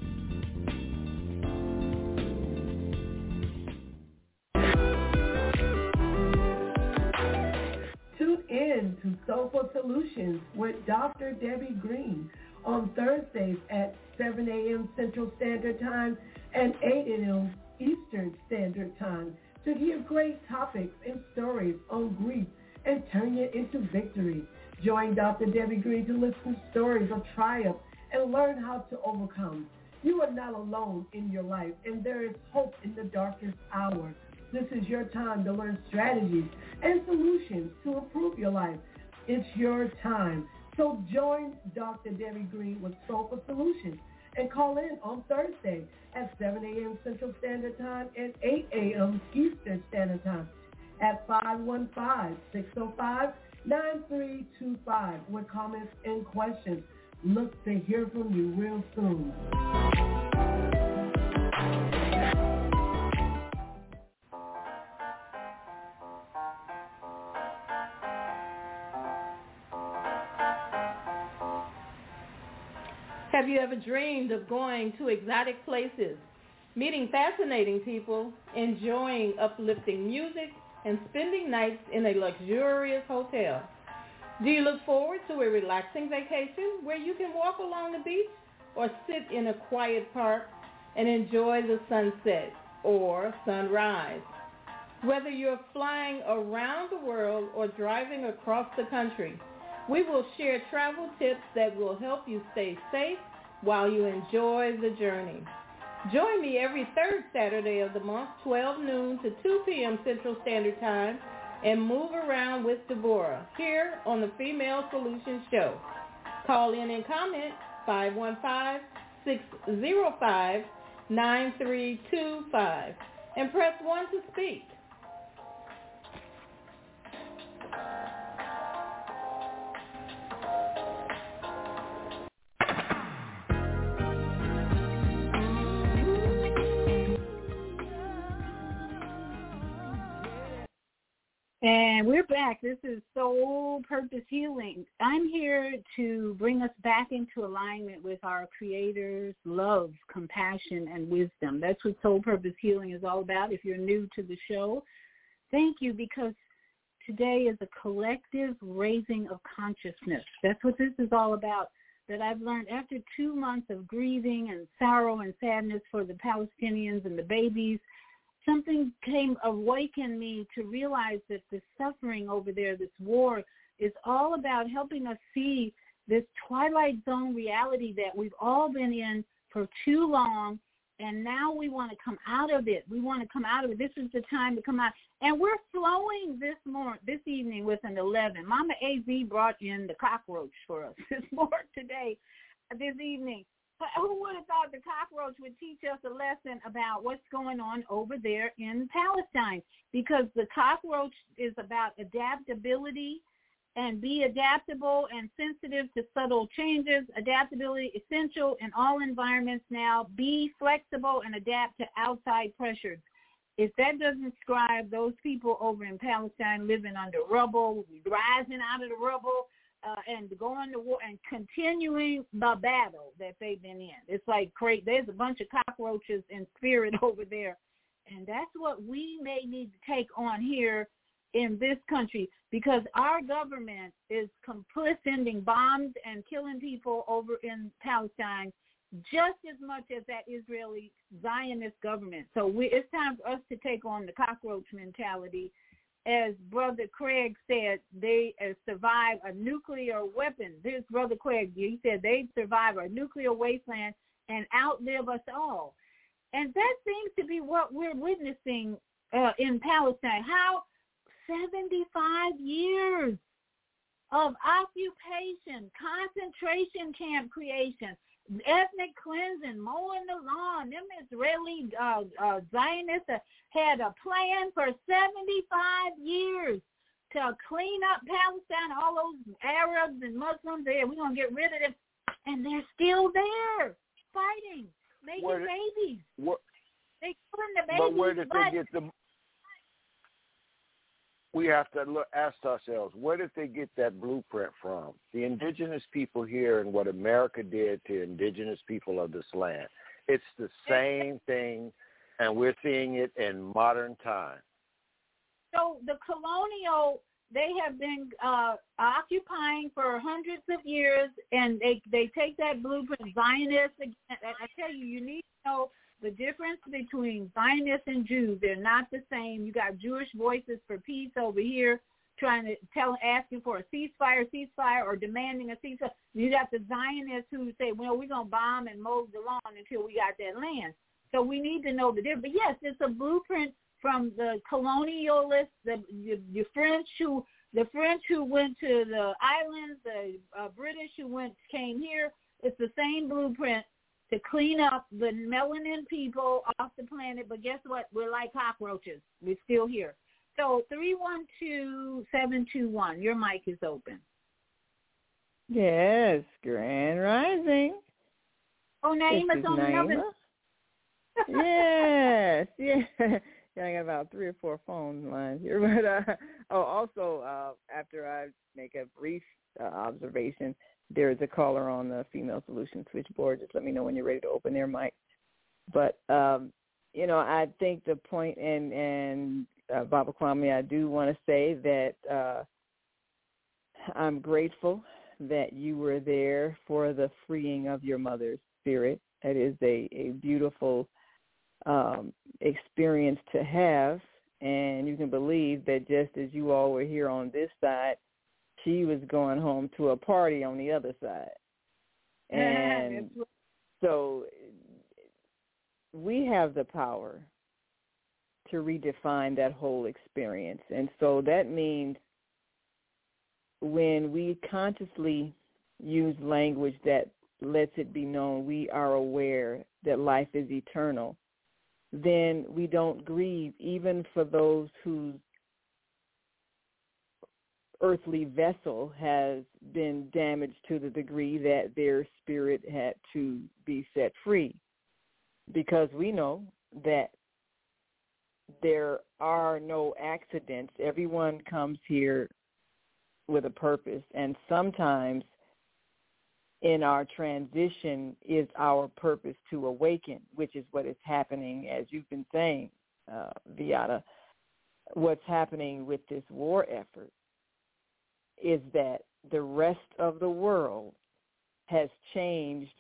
Tune in to Soulful Solutions with Doctor Debbie Green on Thursdays at seven a.m. Central Standard Time and eight a.m. Eastern Standard Time to hear great topics and stories on grief and turn it into victory. Join Doctor Debbie Green to listen to stories of triumph and learn how to overcome. You are not alone in your life, and there is hope in the darkest hour. This is your time to learn strategies and solutions to improve your life. It's your time. So join Doctor Debbie Green with Soulful Solutions and call in on Thursday at seven a.m. Central Standard Time and eight a.m. Eastern Standard Time at five one five, six oh five, nine three two five with comments and questions. Look to hear from you real soon. Have you ever dreamed of going to exotic places, meeting fascinating people, enjoying uplifting music, and spending nights in a luxurious hotel? Do you look forward to a relaxing vacation where you can walk along the beach or sit in a quiet park and enjoy the sunset or sunrise? Whether you're flying around the world or driving across the country, we will share travel tips that will help you stay safe while you enjoy the journey. Join me every third Saturday of the month, twelve noon to two p.m. Central Standard Time, and move around with Deborah here on the Female Solutions Show. Call in and comment five one five, six oh five, nine three two five and press one to speak. And we're back. This is Soul Purpose Healing. I'm here to bring us back into alignment with our Creator's love, compassion, and wisdom. That's what Soul Purpose Healing is all about. If you're new to the show, thank you, because today is a collective raising of consciousness. That's what this is all about, that I've learned after two months of grieving and sorrow and sadness for the Palestinians and the babies. Something came, awakened me to realize that the suffering over there, this war, is all about helping us see this twilight zone reality that we've all been in for too long, and now we want to come out of it. We want to come out of it. This is the time to come out. And we're flowing this morning, this evening with an eleven. Mama A Z brought in the cockroach for us this morning, today, this evening. Who would have thought the cockroach would teach us a lesson about what's going on over there in Palestine? Because the cockroach is about adaptability, and be adaptable and sensitive to subtle changes. Adaptability essential in all environments now. Be flexible and adapt to outside pressures. If that doesn't describe those people over in Palestine living under rubble, rising out of the rubble, Uh, and going to war and continuing the battle that they've been in. It's like crazy. There's a bunch of cockroaches in spirit over there. And that's what we may need to take on here in this country, because our government is complicit sending bombs and killing people over in Palestine just as much as that Israeli Zionist government. So we, it's time for us to take on the cockroach mentality. As Brother Craig said, they uh, survive a nuclear weapon. This Brother Craig, he said they survive a nuclear wasteland and outlive us all. And that seems to be what we're witnessing uh, in Palestine. How seventy-five years of occupation, concentration camp creation, ethnic cleansing, mowing the lawn. Them Israeli uh, uh, Zionists uh, had a plan for seventy-five years to clean up Palestine, all those Arabs and Muslims there. We're going to get rid of them. And they're still there fighting, making where, babies. What, they killing the babies. But where did they get the... We have to look, ask ourselves, where did they get that blueprint from? The indigenous people here and what America did to indigenous people of this land. It's the same thing, and we're seeing it in modern time. So the colonial, they have been uh, occupying for hundreds of years, and they, they take that blueprint, Zionists, again, I tell you, you need to know the difference between Zionists and Jews. They're not the same. You got Jewish Voices for Peace over here trying to tell, asking for a ceasefire, ceasefire, or demanding a ceasefire. You got the Zionists who say, well, we're going to bomb and mow the lawn until we got that land. So we need to know the difference. But yes, it's a blueprint from the colonialists, the, the, the French who the French who went to the islands, the uh, British who went came here. It's the same blueprint to clean up the melanin people off the planet. But guess what? We're like cockroaches. We're still here. So three one two, seven two one, your mic is open. Yes, Grand Rising. Oh, Naima's on another. Yes, yes. Yeah, I got about three or four phone lines here. But uh, oh, also, uh, after I make a brief uh, observation, there is a caller on the Female Solution switchboard. Just let me know when you're ready to open their mic. But, um, you know, I think the point, and, and uh, Baba Kwame, I do want to say that uh, I'm grateful that you were there for the freeing of your mother's spirit. It is a, a beautiful um, experience to have, and you can believe that just as you all were here on this side, she was going home to a party on the other side. And so we have the power to redefine that whole experience. And so that means when we consciously use language that lets it be known we are aware that life is eternal, then we don't grieve even for those whose earthly vessel has been damaged to the degree that their spirit had to be set free. Because we know that there are no accidents. Everyone comes here with a purpose, and sometimes in our transition is our purpose to awaken, which is what is happening, as you've been saying, uh, Viata. What's happening with this war effort is that the rest of the world has changed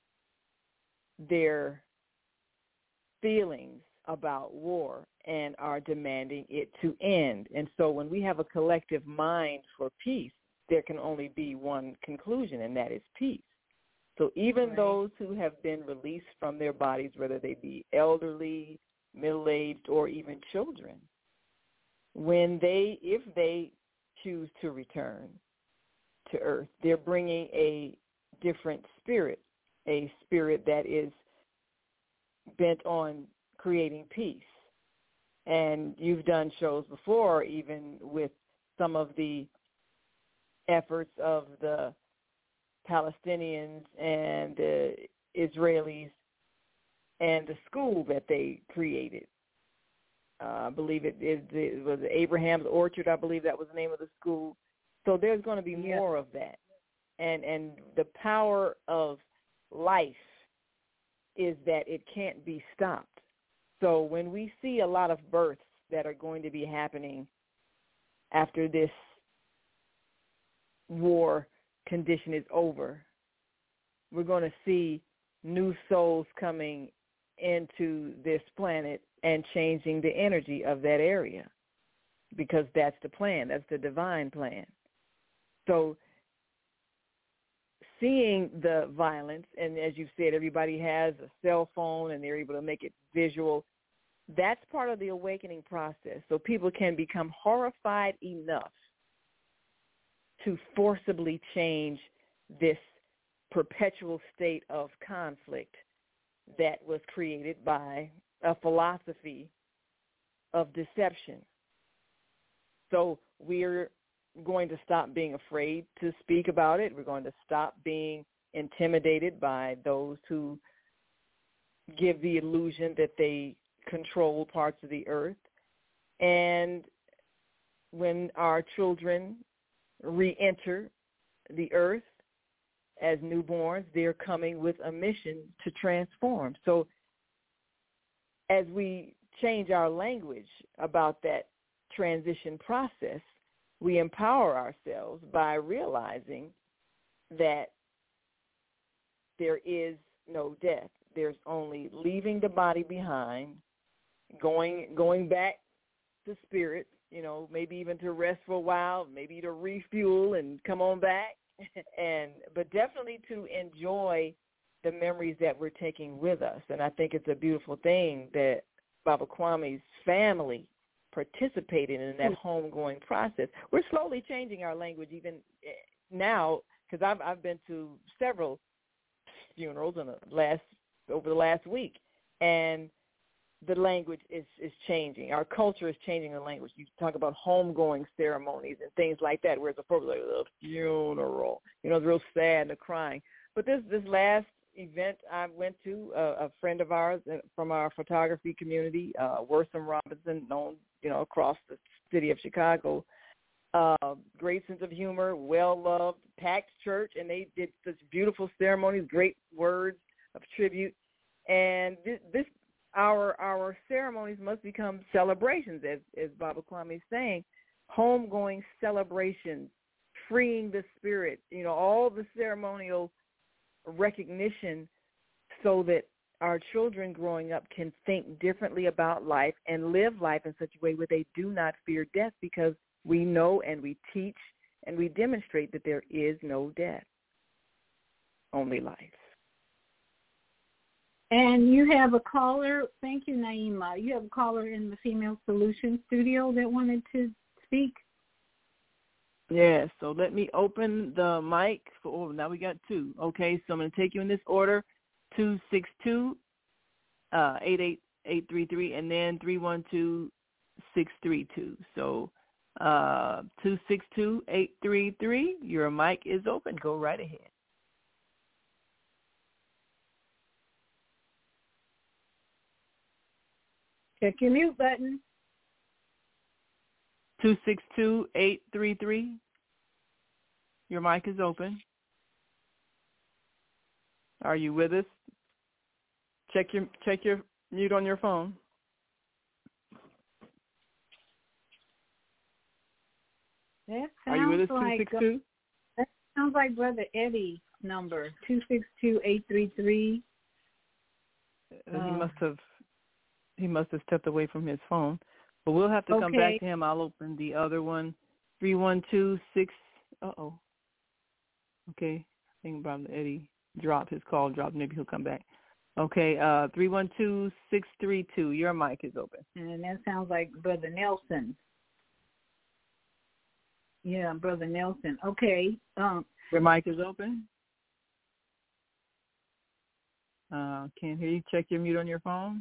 their feelings about war and are demanding it to end. And so when we have a collective mind for peace, there can only be one conclusion, and that is peace. So even right. those who have been released from their bodies, whether they be elderly, middle-aged, or even children, when they, if they choose to return to earth, they're bringing a different spirit, a spirit that is bent on creating peace. And you've done shows before, even with some of the efforts of the Palestinians and the Israelis and the school that they created. Uh, I believe it, it, it was Abraham's Orchard, I believe that was the name of the school. So there's going to be yeah. more of that. And and the power of life is that it can't be stopped. So when we see a lot of births that are going to be happening after this war condition is over, we're going to see new souls coming into this planet and changing the energy of that area, because that's the plan. That's the divine plan. So seeing the violence, and as you've said, everybody has a cell phone and they're able to make it visual, that's part of the awakening process. So people can become horrified enough to forcibly change this perpetual state of conflict that was created by a philosophy of deception. So we're going to stop being afraid to speak about it. We're going to stop being intimidated by those who give the illusion that they control parts of the earth. And when our children re-enter the earth as newborns, they're coming with a mission to transform. So as we change our language about that transition process, we empower ourselves by realizing that there is no death. There's only leaving the body behind, going going back to spirit, you know, maybe even to rest for a while, maybe to refuel and come on back, and but definitely to enjoy the memories that we're taking with us. And I think it's a beautiful thing that Baba Kwame's family participated in that homegoing process. We're slowly changing our language even now, because I've I've been to several funerals in the last over the last week, and the language is, is changing. Our culture is changing the language. You talk about homegoing ceremonies and things like that, where it's appropriate, like a funeral. You know, it's real sad and the crying. But this this last event I went to, uh, a friend of ours from our photography community, uh, Wortham Robinson, known, you know, across the city of Chicago, uh, great sense of humor, well-loved, packed church, and they did such beautiful ceremonies, great words of tribute. And this, this our our ceremonies must become celebrations, as, as Baba Kwame is saying, homegoing celebrations, freeing the spirit, you know, all the ceremonial recognition, so that our children growing up can think differently about life and live life in such a way where they do not fear death, because we know and we teach and we demonstrate that there is no death, only life. And you have a caller. Thank you, Naima. You have a caller in the Female Solutions studio that wanted to speak. Yes, so let me open the mic. For, oh, now we got two. Okay, so I'm going to take you in this order, two six two, eight eight eight three three, and then three one two, six three two. So uh, two six two, eight three three, your mic is open. Go right ahead. Check your mute button. two six two, eight three three. Your mic is open. Are you with us? Check your check your mute on your phone. That Are you with us, sounds two six two? like, that sounds like Brother Eddie's number, two six two, eight three three. Uh, he must have he must have stepped away from his phone. But we'll have to okay. come back to him. I'll open the other one. three one two six uh oh. Okay. I think Brother Eddie dropped his call dropped. Maybe he'll come back. Okay, uh three one two, six three two. Your mic is open. And that sounds like Brother Nelson. Yeah, Brother Nelson. Okay. Um Your mic is open. Uh, can't hear you. Check your mute on your phone.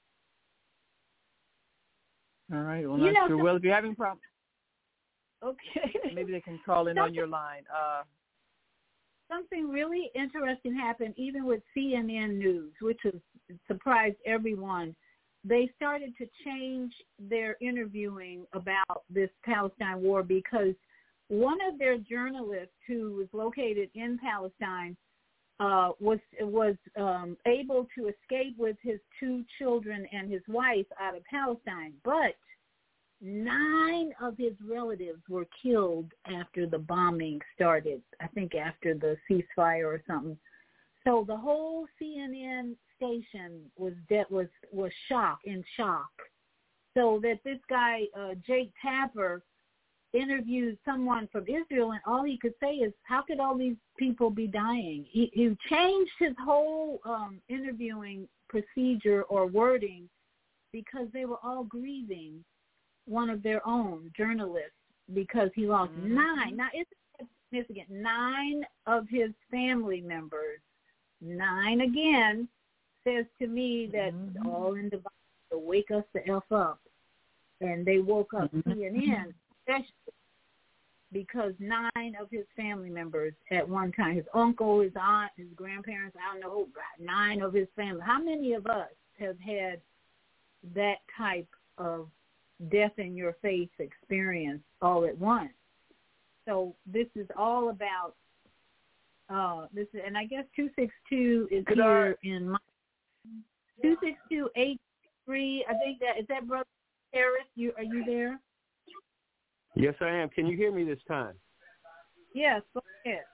All right. Well, you not know, sure. some, well, if you're having problems, okay, maybe they can call in on your line. Uh, something really interesting happened, even with C N N News, which has surprised everyone. They started to change their interviewing about this Palestine war because one of their journalists, who was located in Palestine, Uh, was was um, able to escape with his two children and his wife out of Palestine, but nine of his relatives were killed after the bombing started. I think after the ceasefire or something. So the whole C N N station was de- was was shock in shock. So that this guy uh, Jake Tapper interviewed someone from Israel, and all he could say is, how could all these people be dying? He, he changed his whole um, interviewing procedure or wording because they were all grieving one of their own journalists because he lost mm-hmm. nine. Now, isn't that significant? Nine of his family members, nine again, says to me that mm-hmm. all in the Bible to wake us the F up. And they woke up mm-hmm. C N N. Especially because nine of his family members at one time, his uncle, his aunt, his grandparents, I don't know, nine of his family. How many of us have had that type of death-in-your-face experience all at once? So this is all about, uh, this, is, and I guess two six two is Could here I, in my, two six two eight three, I think that, is that Brother Harris? You, are you there? Yes, I am. Can you hear me this time? Yes, go ahead.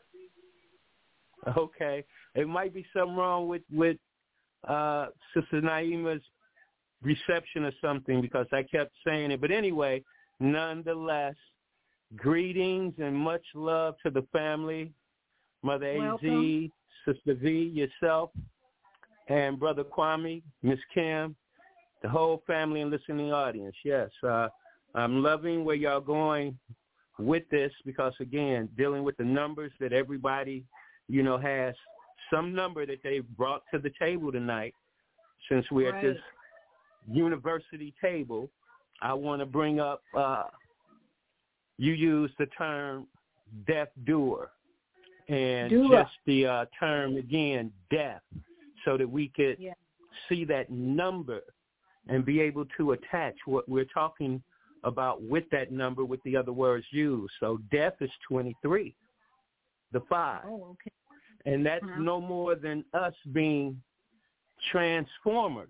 Okay. It might be something wrong with, with uh, Sister Naima's reception or something because I kept saying it. But anyway, nonetheless, greetings and much love to the family, Mother Welcome. A Z, Sister V, yourself, and Brother Kwame, Miss Kim, the whole family and listening audience. Yes, uh, I'm loving where y'all going with this because, again, dealing with the numbers that everybody, you know, has some number that they brought to the table tonight. Since we're right. at this university table, I want to bring up, uh, you use the term death doer and Doer. just the uh, term, again, death, so that we could yeah. see that number and be able to attach what we're talking about with that number with the other words used. So death is twenty-three, the five. Oh, okay. And that's uh-huh. no more than us being transformers.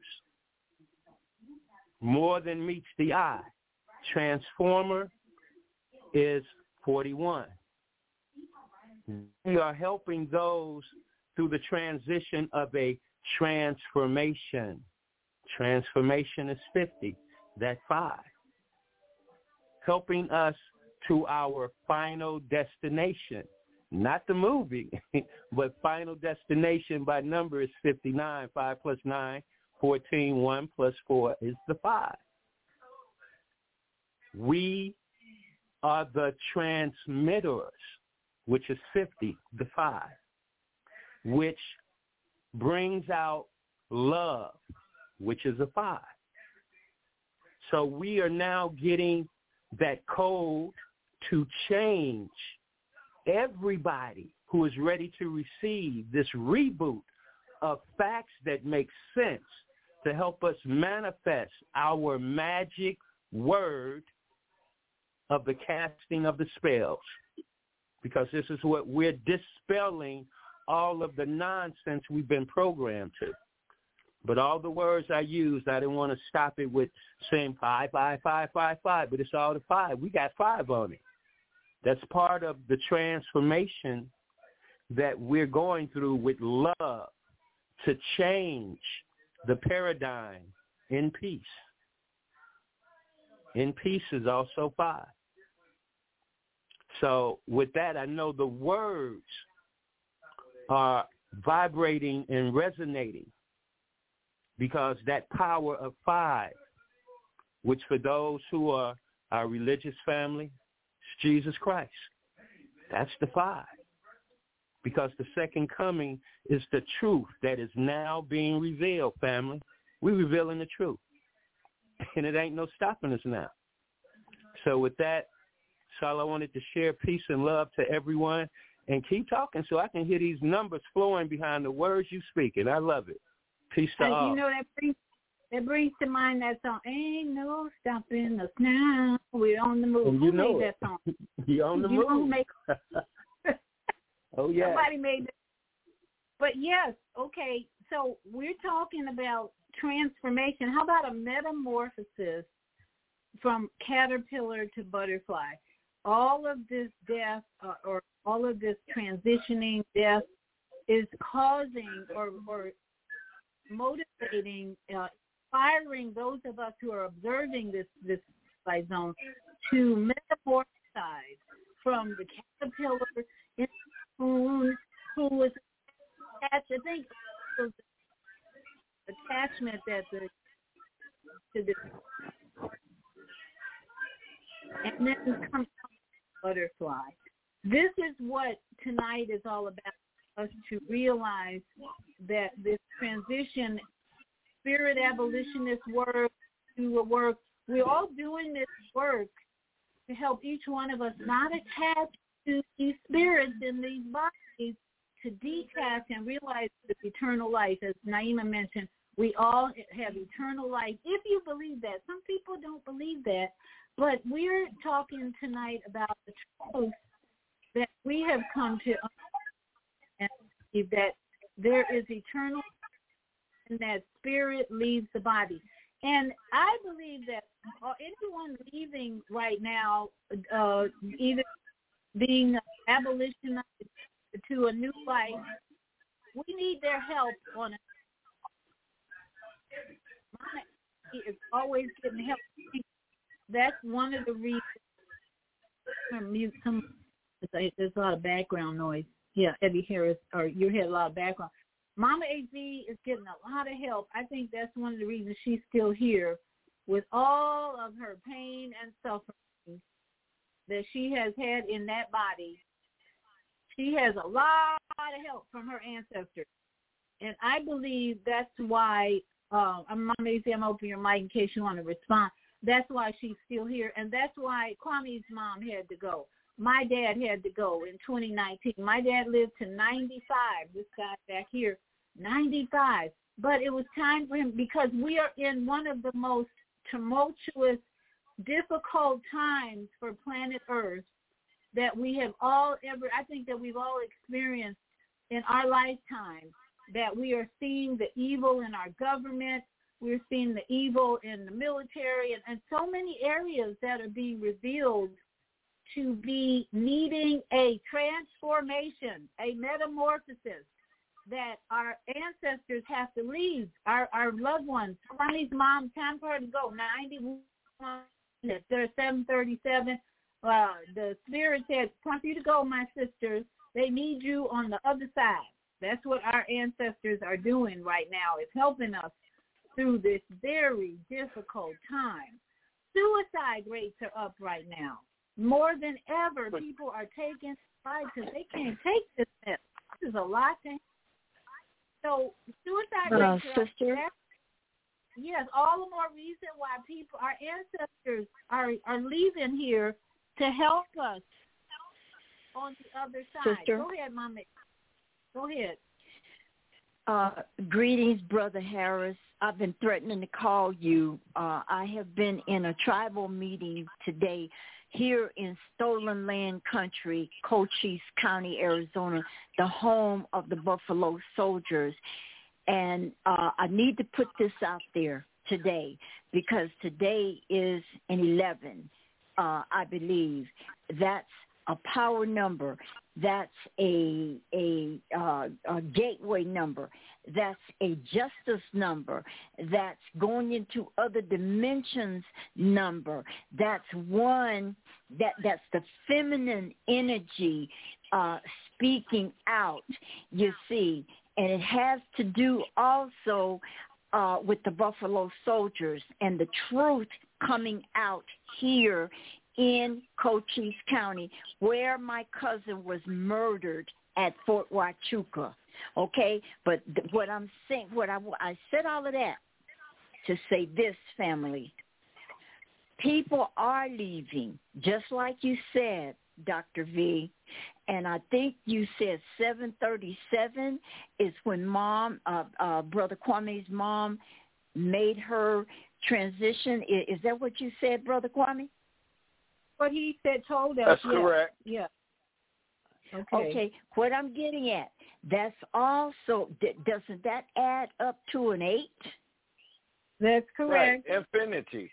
More than meets the eye. Transformer is forty-one. We are helping those through the transition of a transformation. Transformation is fifty, that five. Helping us to our final destination. Not the movie, but final destination by number is fifty-nine. five plus nine, fourteen. one plus four is the five. We are the transmitters, which is fifty, the five, which brings out love, which is a five. So we are now getting that code to change everybody who is ready to receive this reboot of facts that make sense to help us manifest our magic word of the casting of the spells, because this is what we're dispelling all of the nonsense we've been programmed to. But all the words I used, I didn't want to stop it with saying five, five, five, five, five, but it's all the five. We got five on it. That's part of the transformation that we're going through with love to change the paradigm in peace. In peace is also five. So with that, I know the words are vibrating and resonating, because that power of five, which for those who are our religious family, is Jesus Christ. That's the five. Because the second coming is the truth that is now being revealed, family. We're revealing the truth. And it ain't no stopping us now. So with that, that's all I wanted to share. Peace and love to everyone. And keep talking so I can hear these numbers flowing behind the words you speak. And I love it. Peace to and all. You know, that brings, that brings to mind that song, Ain't No Stopping Us Now. We're on the move. And Who you know made it. that song? You're on the you move. Know who make, oh, yeah. Somebody made that. But, yes, okay, so we're talking about transformation. How about a metamorphosis from caterpillar to butterfly? All of this death uh, or all of this transitioning death is causing or, or motivating, uh, inspiring those of us who are observing this this light zone to metamorphosize from the caterpillar into the moon, who was attached. I think it was the attachment that the to the and then comes butterfly. This is what tonight is all about, us to realize that this transition, spirit abolitionist work, to a work, we're all doing this work to help each one of us not attach to these spirits in these bodies, to detach and realize the eternal life. As Naima mentioned, we all have eternal life, if you believe that. Some people don't believe that. But we're talking tonight about the truth that we have come to understand, that there is eternal and that spirit leaves the body. And I believe that anyone leaving right now, uh, either being abolitionized to a new life, we need their help on it. Mama is always getting help. That's one of the reasons. Mute some. There's a lot of background noise. Yeah, Eddie Harris, or you hear a lot of background. Mama A Z is getting a lot of help. I think that's one of the reasons she's still here, with all of her pain and suffering that she has had in that body. She has a lot of help from her ancestors, and I believe that's why. Uh, Mama A Z, I'm open your mic in case you want to respond. That's why she's still here, and that's why Kwame's mom had to go. My dad had to go in twenty nineteen. My dad lived to ninety-five. This guy back here, ninety-five. But it was time for him, because we are in one of the most tumultuous, difficult times for planet Earth that we have all ever, I think that we've all experienced in our lifetime, that we are seeing the evil in our government. We're seeing the evil in the military, and, and so many areas that are being revealed to be needing a transformation, a metamorphosis, that our ancestors have to leave, our, our loved ones. Kwame's mom, time for her to go, ninety-one, they're seven thirty-seven. Uh, the spirit said, time for you to go, my sisters. They need you on the other side. That's what our ancestors are doing right now, is helping us through this very difficult time. Suicide rates are up right now. More than ever, people are taking lives because they can't take this mess. This is a lot to handle. So suicide uh, rates are sister? up. Yes, all the more reason why people, our ancestors, are, are leaving here to help us on the other side. Sister? Go ahead, Mama. Go ahead. Uh, greetings, Brother Harris. I've been threatening to call you. Uh, I have been in a tribal meeting today here in Stolen Land Country, Cochise County, Arizona, the home of the Buffalo Soldiers. And uh, I need to put this out there today because today is an eleven, uh, I believe. That's a power number. That's a a, uh, a gateway number. That's a justice number. That's going into other dimensions number. That's one that that's the feminine energy uh, speaking out. You see, and it has to do also uh, with the Buffalo Soldiers and the truth coming out here in Cochise County, where my cousin was murdered at Fort Huachuca. Okay, but th- what I'm saying, what I I said all of that to say this, family. People are leaving, just like you said, Doctor V, and I think you said seven thirty-seven is when Mom, uh, uh, Brother Kwame's mom, made her transition. Is, is that what you said, Brother Kwame? What he said, told us. That's yeah. correct. Yeah. Okay. Okay. What I'm getting at, that's also, d- doesn't that add up to an eight? That's correct. Right. Infinity.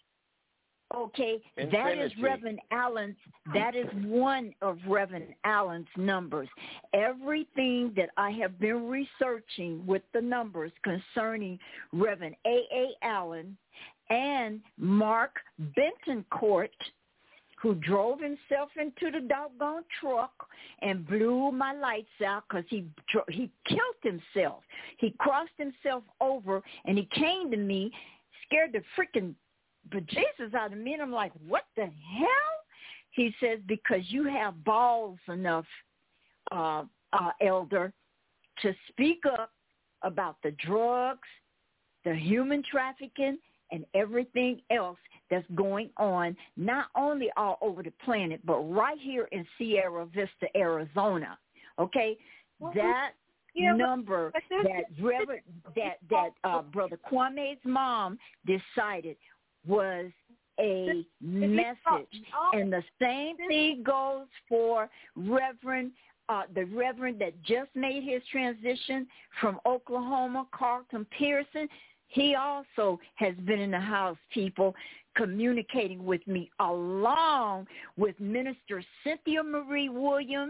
Okay. Infinity. That is Reverend Allen's, that is one of Reverend Allen's numbers. Everything that I have been researching with the numbers concerning Reverend A A. Allen and Mark Bentoncourt, who drove himself into the doggone truck and blew my lights out because he he killed himself. He crossed himself over, and he came to me, scared the freaking bejesus out of me, and I'm like, what the hell? He says, because you have balls enough, uh, uh, Elder, to speak up about the drugs, the human trafficking, and everything else that's going on, not only all over the planet, but right here in Sierra Vista, Arizona. Okay, well, that yeah, number that Reverend, that that uh, Brother Kwame's mom decided was a message, and the same thing goes for Reverend. Uh, the Reverend that just made his transition from Oklahoma, Carlton Pearson. He also has been in the house, people, communicating with me, along with Minister Cynthia Marie Williams,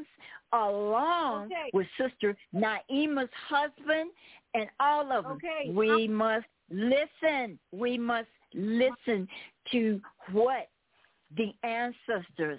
along okay. with Sister Naima's husband, and all of them. Okay. We must listen. We must listen to what the ancestors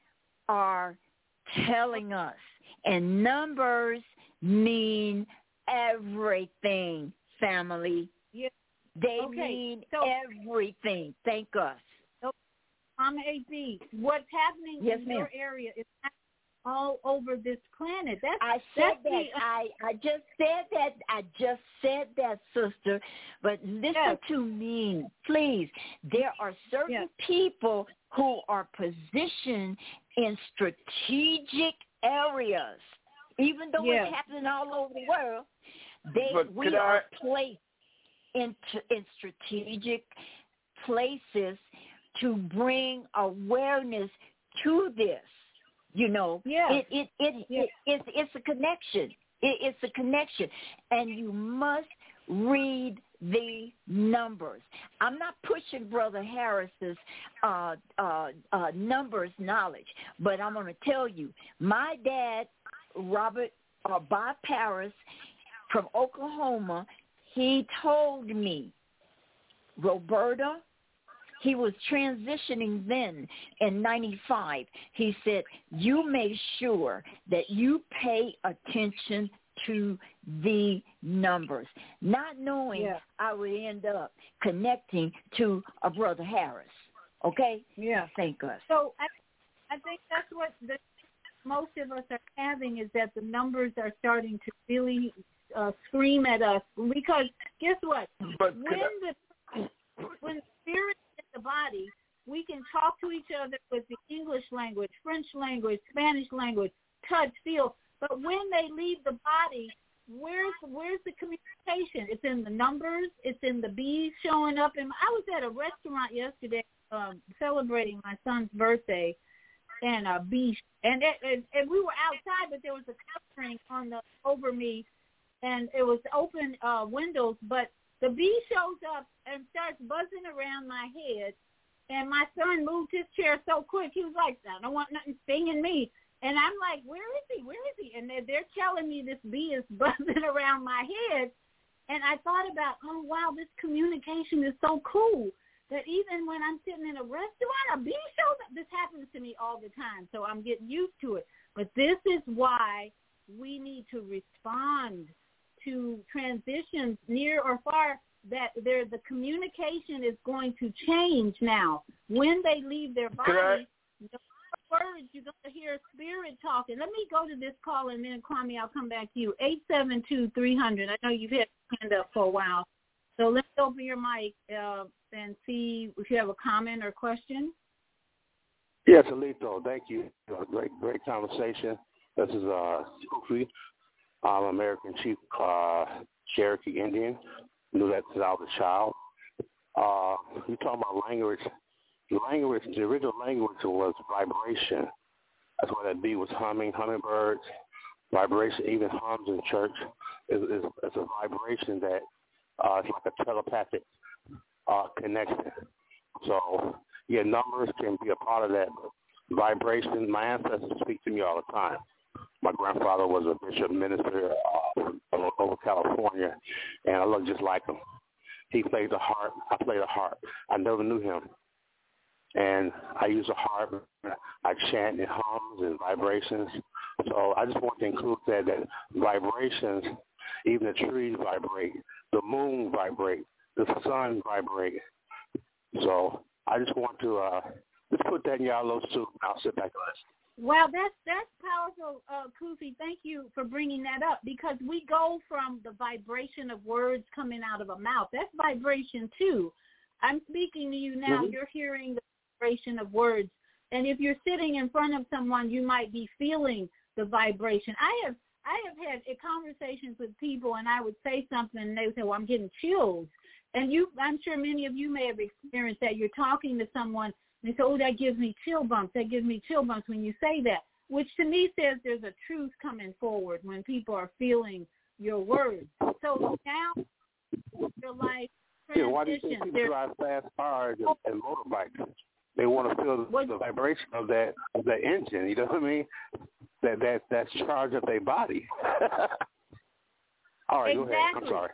are telling us. And numbers mean everything, family. Yeah. They okay. mean so, everything. Thank us. So, I'm A B. What's happening yes, in ma'am. your area is all over this planet. That's, I said that's that. The, I, I just said that. I just said that, sister. But listen yes. to me, please. There are certain yes. people who are positioned in strategic areas. Even though yes. it's happening all over the world, they but we are I... placed in, in strategic places to bring awareness to this. You know, yeah. it, it, it, yeah. it, it's, it's a connection. It, it's a connection. And you must read the numbers. I'm not pushing Brother Harris's uh, uh, uh, numbers knowledge, but I'm going to tell you, my dad, Robert uh, Bob Paris from Oklahoma, he told me, Roberta, he was transitioning then in ninety-five. He said, you make sure that you pay attention to the numbers, not knowing yeah. I would end up connecting to a Brother Harris. Okay? Yeah. Thank us. So I, I think that's what the, most of us are having is that the numbers are starting to really uh, scream at us. Because guess what? But when the when the spirit is in the body, we can talk to each other with the English language, French language, Spanish language, touch, feel. But when they leave the body, where's where's the communication? It's in the numbers. It's in the bees showing up. And I was at a restaurant yesterday um, celebrating my son's birthday, and a bee, and, it, and and we were outside, but there was a covering on the over me, and it was open uh, windows. But the bee shows up and starts buzzing around my head, and my son moved his chair so quick. He was like, "I don't want nothing stinging me." And I'm like, where is he? Where is he? And they're, they're telling me this bee is buzzing around my head. And I thought about, oh, wow, this communication is so cool that even when I'm sitting in a restaurant, a bee shows up. This happens to me all the time, so I'm getting used to it. But this is why we need to respond to transitions near or far, that there the communication is going to change now. When they leave their body, the words, you're going to hear spirit talking. Let me go to this call, and then, Kwame, I'll come back to you. eight seven two, three hundred. I know you've had your hand up for a while. So let's open your mic uh, and see if you have a comment or question. Yes, Alito, thank you. Great, great conversation. This is uh, Sufi. I'm American Chief uh, Cherokee Indian. Knew that since I was a child. Uh, you talking about language. The language, the original language was vibration. That's why that bee was humming, hummingbirds. Vibration, even hums in church, is, is, is a vibration that uh, it's like a telepathic uh, connection. So, yeah, numbers can be a part of that. Vibration, my ancestors speak to me all the time. My grandfather was a bishop minister uh, over California, and I look just like him. He played the harp. I played the harp. I never knew him. And I use a harp. I chant in hums and vibrations. So I just want to include that, that vibrations, even the trees vibrate, the moon vibrate, the sun vibrate. So I just want to uh, just put that in y'all little soup. I'll sit back and listen. Wow, that's that's powerful, uh, Kufi. Thank you for bringing that up, because we go from the vibration of words coming out of a mouth. That's vibration too. I'm speaking to you now. Mm-hmm. You're hearing the vibration of words, and if you're sitting in front of someone, you might be feeling the vibration. I have I have had conversations with people, and I would say something, and they would say, "Well, I'm getting chills." And you, I'm sure many of you may have experienced that. You're talking to someone, and they say, "Oh, that gives me chill bumps. That gives me chill bumps when you say that," which to me says there's a truth coming forward when people are feeling your words. So now you're like, yeah, why do you think people drive fast cars and, and motorbikes? They want to feel the, the vibration of that of that engine. You know what I mean? That that that's charge of their body. All right, exactly. Go ahead. I'm sorry.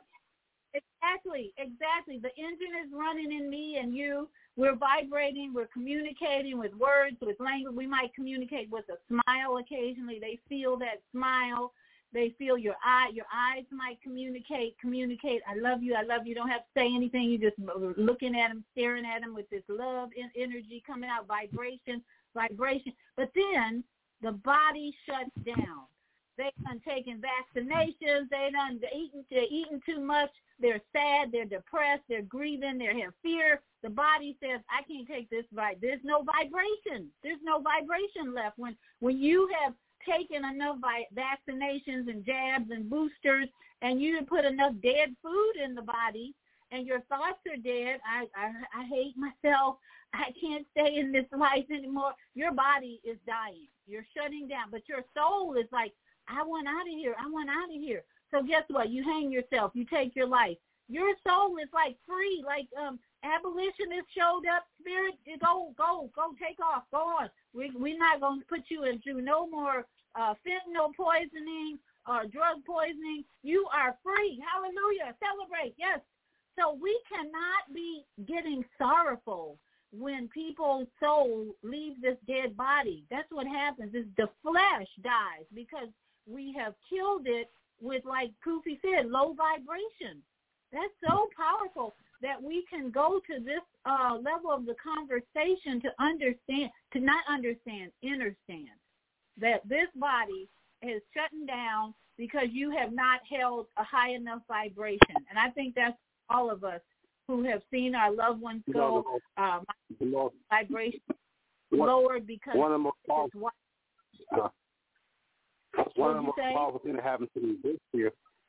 Exactly, exactly. The engine is running in me and you. We're vibrating. We're communicating with words, with language. We might communicate with a smile occasionally. They feel that smile. They feel your eye. Your eyes might communicate, communicate. I love you. I love you. You don't have to say anything. You just looking at them, staring at them with this love and energy coming out, vibration, vibration. But then the body shuts down. They done taken vaccinations. They done eaten. They're eating too much. They're sad. They're depressed. They're grieving. They have fear. The body says, "I can't take this vibe." There's no vibration. There's no vibration left when when you have taken enough vi- vaccinations and jabs and boosters, and you put enough dead food in the body, and your thoughts are dead. I, I I hate myself. I can't stay in this life anymore. Your body is dying. You're shutting down, but your soul is like, I want out of here. I want out of here. So guess what? You hang yourself. You take your life. Your soul is like free, like um, abolitionists showed up. Spirit, go, go, go, take off, go on. We, we're not going to put you into no more uh, fentanyl poisoning or drug poisoning. You are free. Hallelujah. Celebrate. Yes. So we cannot be getting sorrowful when people's soul leaves this dead body. That's what happens is the flesh dies because we have killed it with, like Kufi said, low vibration. That's so powerful that we can go to this uh, level of the conversation to understand, to not understand, understand that this body is shutting down because you have not held a high enough vibration. And I think that's all of us who have seen our loved ones go um, vibration lowered because one of the most powerful, what, uh, one of the most powerful things that happened to me this year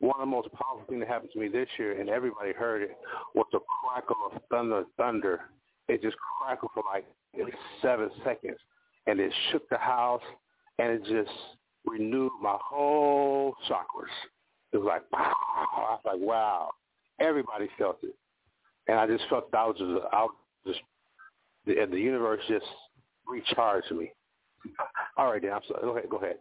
one of the most powerful things that happened to me this year, and everybody heard it, was the crackle of thunder. Thunder. It just crackled for like seven seconds, and it shook the house, and it just renewed my whole chakras. It was like, wow. I was like, wow. Everybody felt it, and I just felt that I was just, I was just the, the universe just recharged me. All right, Dan. I'm sorry. Go ahead. Go ahead.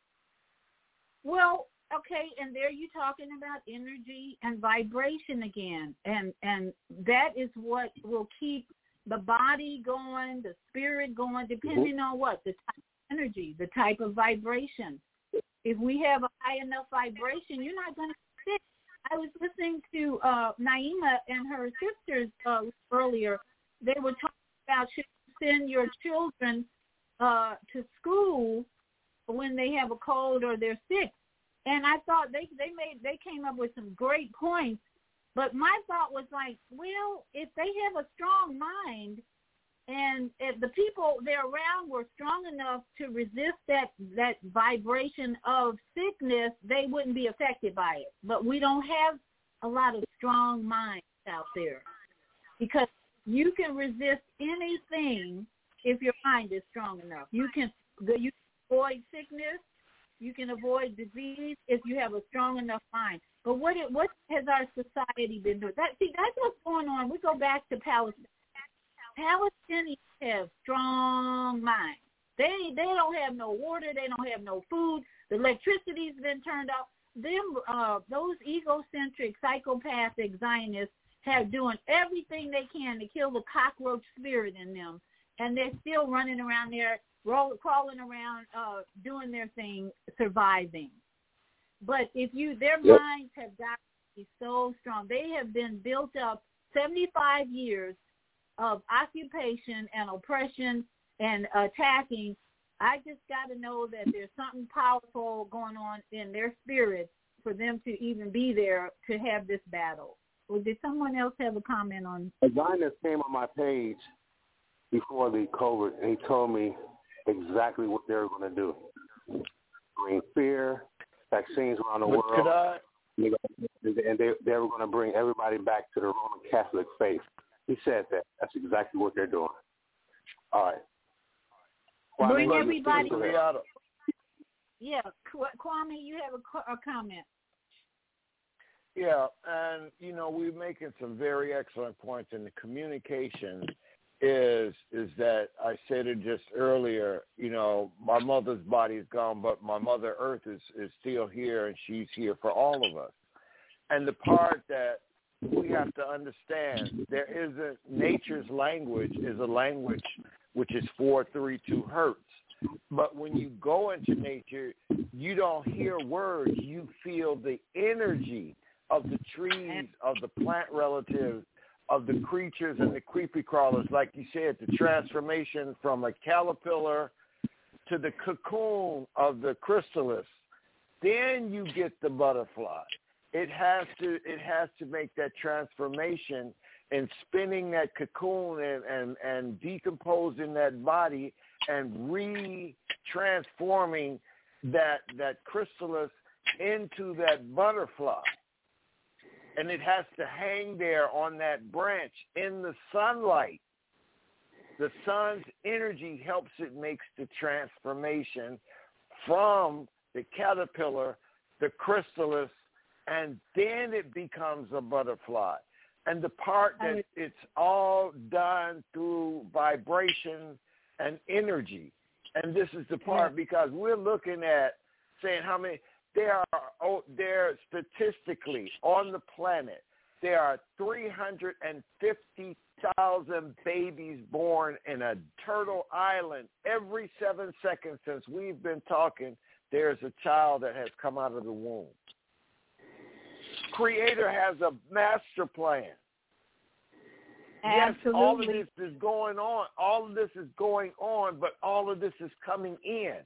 Well, okay, and there you're talking about energy and vibration again, and and that is what will keep the body going, the spirit going, depending mm-hmm. on what the type of energy, the type of vibration. If we have a high enough vibration, you're not going to sit. I was listening to uh, Naima and her sisters uh, earlier. They were talking about should you send your children uh, to school when they have a cold or they're sick. And I thought they they made they came up with some great points. But my thought was like, well, if they have a strong mind and if the people they're around were strong enough to resist that, that vibration of sickness, they wouldn't be affected by it. But we don't have a lot of strong minds out there because you can resist anything if your mind is strong enough. You can, you can avoid sickness. You can avoid disease if you have a strong enough mind. But what it, what has our society been doing? That, see, that's what's going on. We go back to Palestine. Palestinians have strong minds. They they don't have no water. They don't have no food. The electricity's been turned off. Them uh, those egocentric, psychopathic Zionists have doing everything they can to kill the cockroach spirit in them, and they're still running around there, roll, crawling around, uh, doing their thing, surviving. But if you, their yep. minds have got to be so strong. They have been built up seventy-five years of occupation and oppression and attacking. I just got to know that there's something powerful going on in their spirits for them to even be there to have this battle. Well, did someone else have a comment on? A Zionist came on my page before the COVID, and he told me exactly what they were going to do. Bring fear, vaccines around the but world, I... and they, they were going to bring everybody back to the Roman Catholic faith. He said that. That's exactly what they're doing. All right. Kwame, bring everybody. Yeah, Kwame, you have a, a comment. Yeah, and, you know, we're making some very excellent points, and the communication is is that I said it just earlier, you know, my mother's body is gone, but my Mother Earth is, is still here, and she's here for all of us. And the part that we have to understand, there isn't, nature's language is a language which is four thirty-two hertz. But when you go into nature, you don't hear words. You feel the energy of the trees, of the plant relatives, of the creatures and the creepy crawlers. Like you said, the transformation from a caterpillar to the cocoon of the chrysalis. Then you get the butterfly. It has to it has to make that transformation and spinning that cocoon and, and, and decomposing that body and re-transforming that that chrysalis into that butterfly. And it has to hang there on that branch in the sunlight. The sun's energy helps it makes the transformation from the caterpillar, the chrysalis, and then it becomes a butterfly. And the part that it's all done through vibration and energy. And this is the part because we're looking at saying how many, there are, oh, there statistically on the planet, there are three hundred fifty thousand babies born in a turtle island. Every seven seconds since we've been talking, there's a child that has come out of the womb. Creator has a master plan. Absolutely. Yes, all of this is going on. All of this is going on, but all of this is coming in.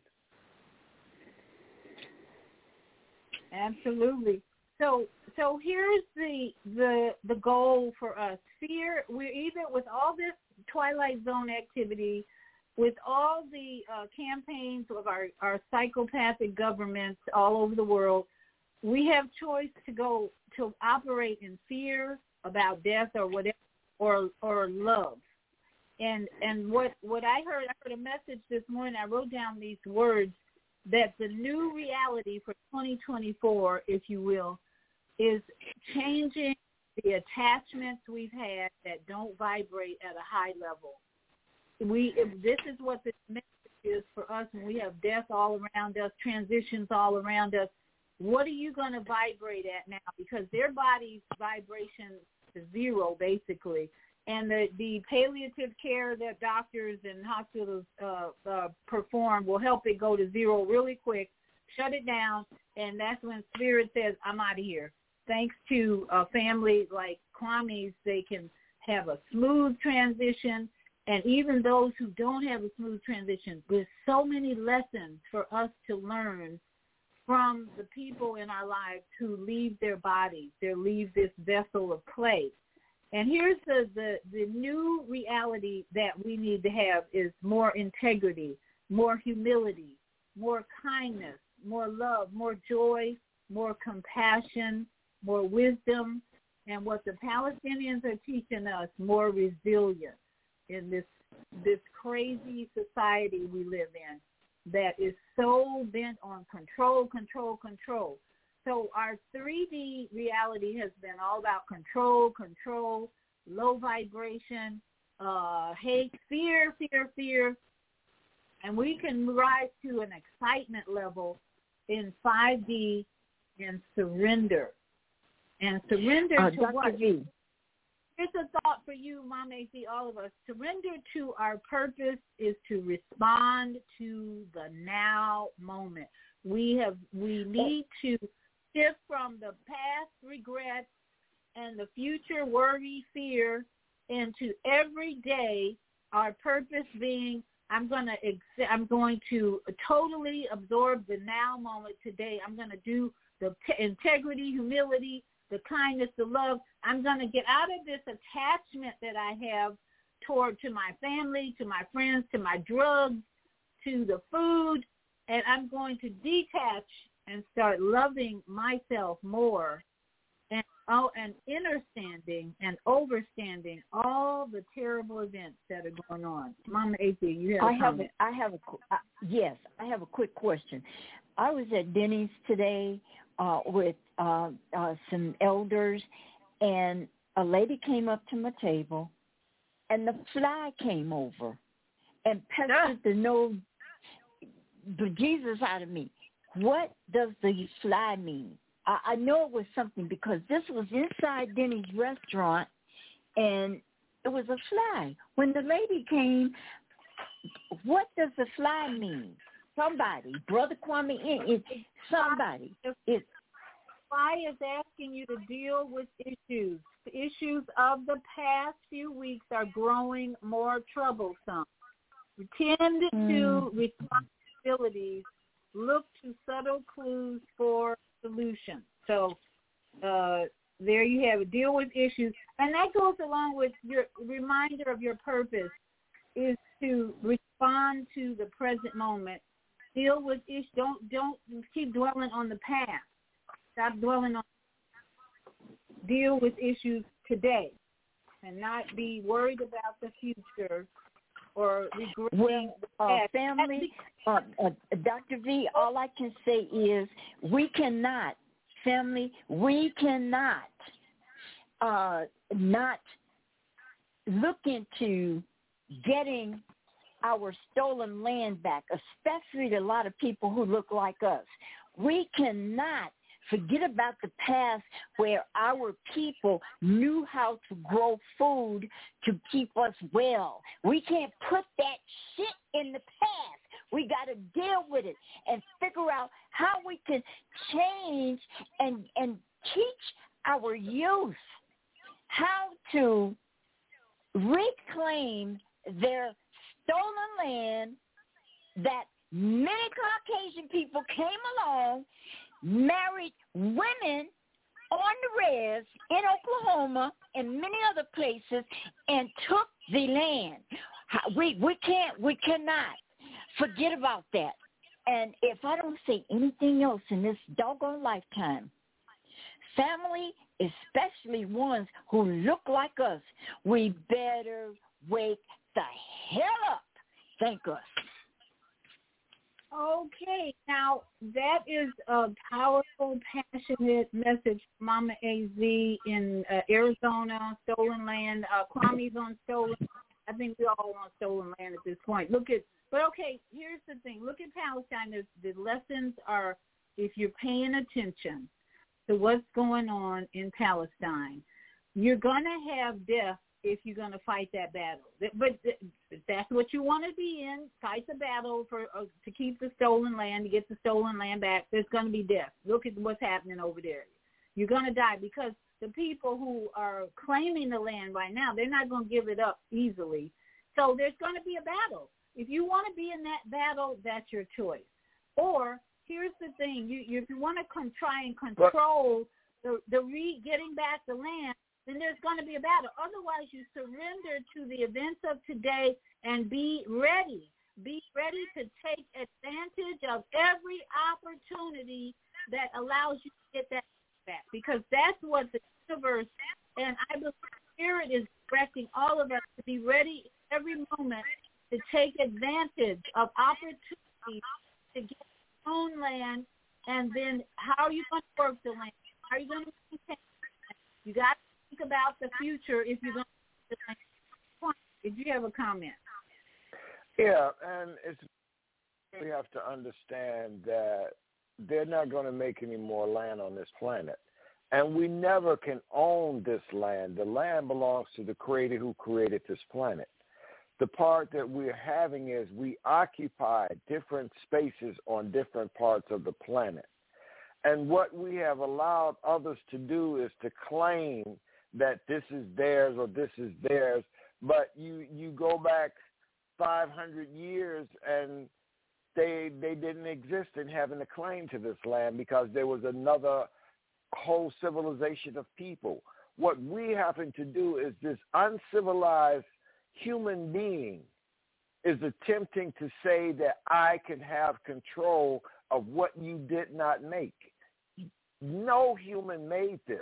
Absolutely. So, so here's the the the goal for us. Fear. We're either with all this Twilight Zone activity, with all the uh, campaigns of our, our psychopathic governments all over the world, we have choice to go to operate in fear about death or whatever, or or love. And and what what I heard, I heard a message this morning. I wrote down these words, that the new reality for twenty twenty-four, if you will, is changing the attachments we've had that don't vibrate at a high level. We if this is what this message is for us when we have death all around us, transitions all around us. What are you going to vibrate at now? Because their body's vibration is zero, basically. And the, the palliative care that doctors and hospitals uh, uh, perform will help it go to zero really quick, shut it down, and that's when spirit says, I'm out of here. Thanks to a family like Kwame's, they can have a smooth transition. And even those who don't have a smooth transition, there's so many lessons for us to learn from the people in our lives who leave their bodies, they leave this vessel of clay. And here's the, the, the new reality that we need to have is more integrity, more humility, more kindness, more love, more joy, more compassion, more wisdom, and what the Palestinians are teaching us, more resilience in this this crazy society we live in that is so bent on control, control, control. So our three D reality has been all about control, control, low vibration, uh, hate, fear, fear, fear. And we can rise to an excitement level in five D and surrender. And surrender uh, to Doctor what? V. Here's a thought for you, Mama A C, all of us. Surrender to our purpose is to respond to the now moment. We have, we need to shift from the past regrets and the future worry, fear, into every day our purpose being, I'm going to ex- I'm going to totally absorb the now moment today. I'm going to do the t- integrity, humility, the kindness, the love. I'm going to get out of this attachment that I have toward to my family, to my friends, to my drugs, to the food, and I'm going to detach and start loving myself more and oh, and understanding and overstanding all the terrible events that are going on. Mama A C, you have a I have comment. a, I have a uh, yes, I have a quick question. I was at Denny's today uh, with uh, uh, some elders, and a lady came up to my table, and the fly came over and pestered the no Jesus out of me. What does the fly mean? I, I know it was something because this was inside Denny's restaurant, and it was a fly. When the lady came, what does the fly mean? Somebody, Brother Kwame, it, it, somebody. It, fly is asking you to deal with issues. The issues of the past few weeks are growing more troublesome. Tend mm. to responsibilities. Look to subtle clues for solutions. So uh, there you have it. Deal with issues. And that goes along with your reminder of your purpose is to respond to the present moment. Deal with issues. Don't, don't keep dwelling on the past. Stop dwelling on. Deal with issues today and not be worried about the future or regretting well, uh, family, uh, uh, Doctor V, all I can say is we cannot, family, we cannot uh, not look into getting our stolen land back, especially to a lot of people who look like us. We cannot forget about the past where our people knew how to grow food to keep us well. We can't put that shit in the past. We got to deal with it and figure out how we can change and, and teach our youth how to reclaim their stolen land that many Caucasian people came along, married women on the res in Oklahoma and many other places and took the land. We we can't we cannot forget about that. And if I don't say anything else in this doggone lifetime, family, especially ones who look like us, we better wake the hell up. Thank us. Okay, now that is a powerful, passionate message, Mama A Z in uh, Arizona, Stolen Land. Uh, Kwame's on Stolen. I think we all on Stolen Land at this point. Look at, but okay, here's the thing. Look at Palestine. There's, the lessons are, if you're paying attention to what's going on in Palestine, you're gonna have death if you're going to fight that battle. But that's what you want to be in, fight the battle for uh, to keep the stolen land, to get the stolen land back. There's going to be death. Look at what's happening over there. You're going to die because the people who are claiming the land right now, they're not going to give it up easily. So there's going to be a battle. If you want to be in that battle, that's your choice. Or here's the thing. You, you, if you want to con- try and control the, the re- getting back the land, then there's going to be a battle. Otherwise, you surrender to the events of today and be ready. Be ready to take advantage of every opportunity that allows you to get that back, because that's what the universe and I believe Spirit is directing all of us to be ready every moment to take advantage of opportunities to get your own land. And then how are you going to work the land? How are you going to maintain it? You got to think about the future if you're going to. Did you have a comment? Yeah, and it's we have to understand that they're not going to make any more land on this planet, and we never can own this land. The land belongs to the Creator who created this planet. The part that we're having is we occupy different spaces on different parts of the planet, and what we have allowed others to do is to claim that this is theirs or this is theirs, but you, you go back five hundred years and they they didn't exist in having a claim to this land because there was another whole civilization of people. What we happen to do is this uncivilized human being is attempting to say that I can have control of what you did not make. No human made this.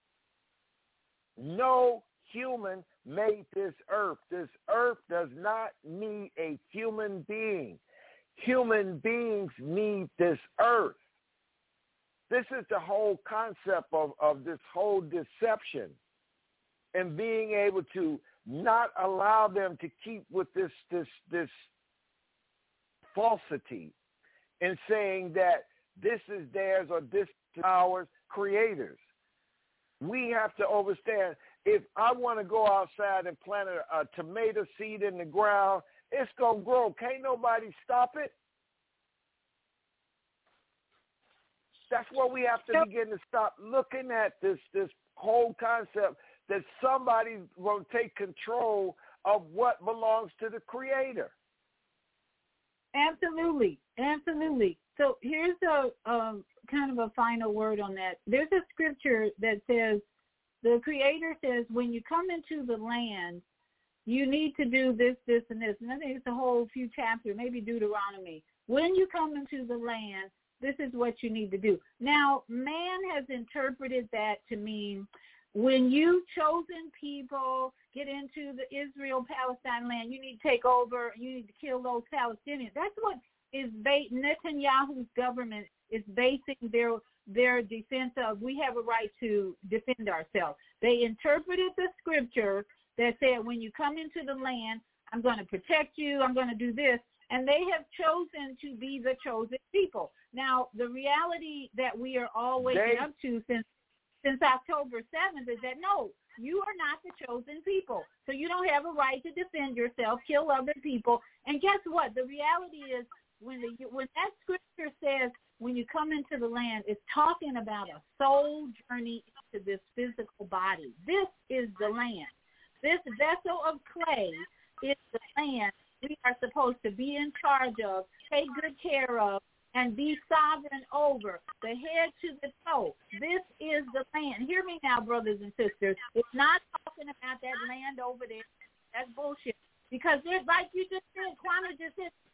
No human made this earth. This earth does not need a human being. Human beings need this earth. This is the whole concept of, of this whole deception and being able to not allow them to keep with this this this falsity and saying that this is theirs or this is ours, creators. We have to understand, if I want to go outside and plant a, a tomato seed in the ground, it's going to grow. Can't nobody stop it. That's why we have to begin to stop looking at this, this whole concept that somebody will take control of what belongs to the Creator. Absolutely. Absolutely. So here's a um, kind of a final word on that. There's a scripture that says, the Creator says, when you come into the land, you need to do this, this, and this. And I think it's a whole few chapters, maybe Deuteronomy. When you come into the land, this is what you need to do. Now, man has interpreted that to mean when you chosen people get into the Israel-Palestine land, you need to take over, you need to kill those Palestinians. That's what is ba- Netanyahu's government is basing their their defense of. We have a right to defend ourselves. They interpreted the scripture that said, when you come into the land, I'm going to protect you, I'm going to do this. And they have chosen to be the chosen people. Now, the reality that we are all waking they, up to since since October seventh is that, no, you are not the chosen people. So you don't have a right to defend yourself, kill other people. And guess what? The reality is when the, when that scripture says when you come into the land, it's talking about a soul journey into this physical body. This is the land. This vessel of clay is the land we are supposed to be in charge of, take good care of, and be sovereign over, the head to the toe. This is the land. Hear me now, brothers and sisters. It's not talking about that land over there. That's bullshit. Because there's, like you just said, Kwame just said,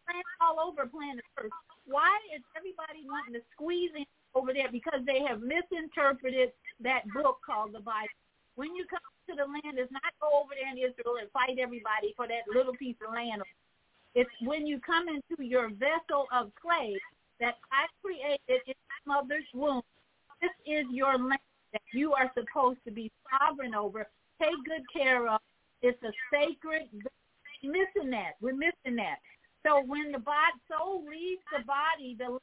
land all over planet Earth. Why is everybody wanting to squeeze in over there? Because they have misinterpreted that book called the Bible. When you come to the land, it's not go over there in Israel and fight everybody for that little piece of land. It's when you come into your vessel of clay that I created in my mother's womb. This is your land that you are supposed to be sovereign over. Take good care of. It's a sacred. We're missing that. We're missing that. So when the body, soul leaves the body, the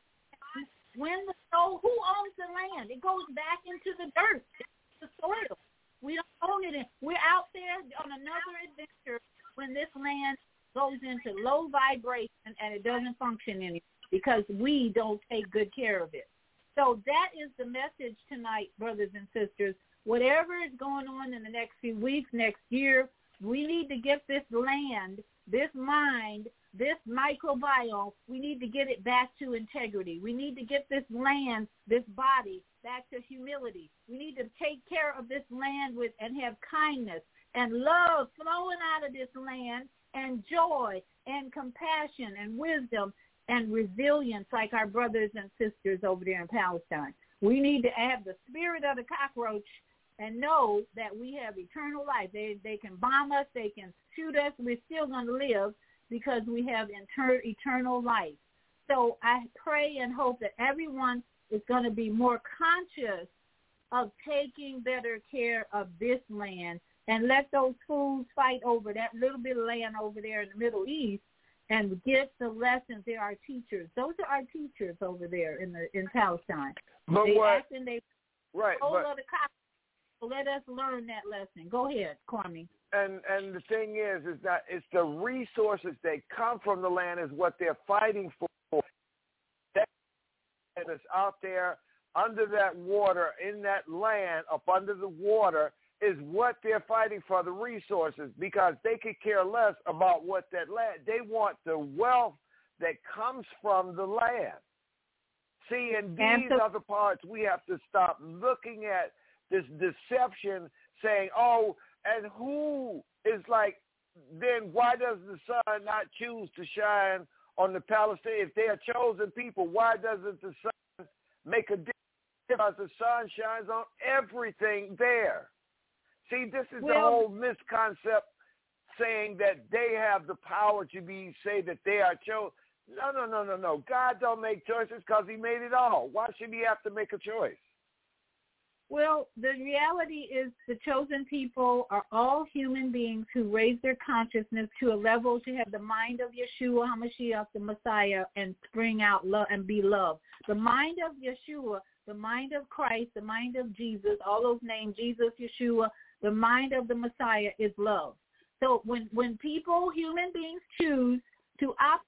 when the soul, who owns the land? It goes back into the dirt, the soil. We don't own it. We're out there on another adventure when this land goes into low vibration and it doesn't function anymore because we don't take good care of it. So that is the message tonight, brothers and sisters. Whatever is going on in the next few weeks, next year, we need to get this land, this mind, this microbiome, we need to get it back to integrity. We need to get this land, this body, back to humility. We need to take care of this land with and have kindness and love flowing out of this land, and joy and compassion and wisdom and resilience like our brothers and sisters over there in Palestine. We need to have the spirit of the cockroach and know that we have eternal life. They they can bomb us, they can shoot us, we're still going to live because we have inter- eternal life. So I pray and hope that everyone is going to be more conscious of taking better care of this land and let those fools fight over that little bit of land over there in the Middle East and get the lessons. They're our teachers. Those are our teachers over there in the in Palestine. But they what? act and they Right. hold But, of the cock. So let us learn that lesson. Go ahead, Kwame. and and the thing is, is that it's the resources that come from the land is what they're fighting for. That is out there under that water, in that land, up under the water, is what they're fighting for, the resources, because they could care less about what that land, they want the wealth that comes from the land. See, in these Absolutely. other parts, we have to stop looking at this deception saying, oh, and who is like, then why does the sun not choose to shine on the Palestinians? If they are chosen people, why doesn't the sun make a difference? Because the sun shines on everything there. See, this is Well, the whole misconcept saying that they have the power to be, say that they are chosen. No, no, no, no, no. God don't make choices because he made it all. Why should he have to make a choice? Well, the reality is the chosen people are all human beings who raise their consciousness to a level to have the mind of Yeshua HaMashiach, the Messiah, and spring out love and be loved. The mind of Yeshua, the mind of Christ, the mind of Jesus, all those names, Jesus, Yeshua, the mind of the Messiah is love. So when, when people, human beings, choose to opt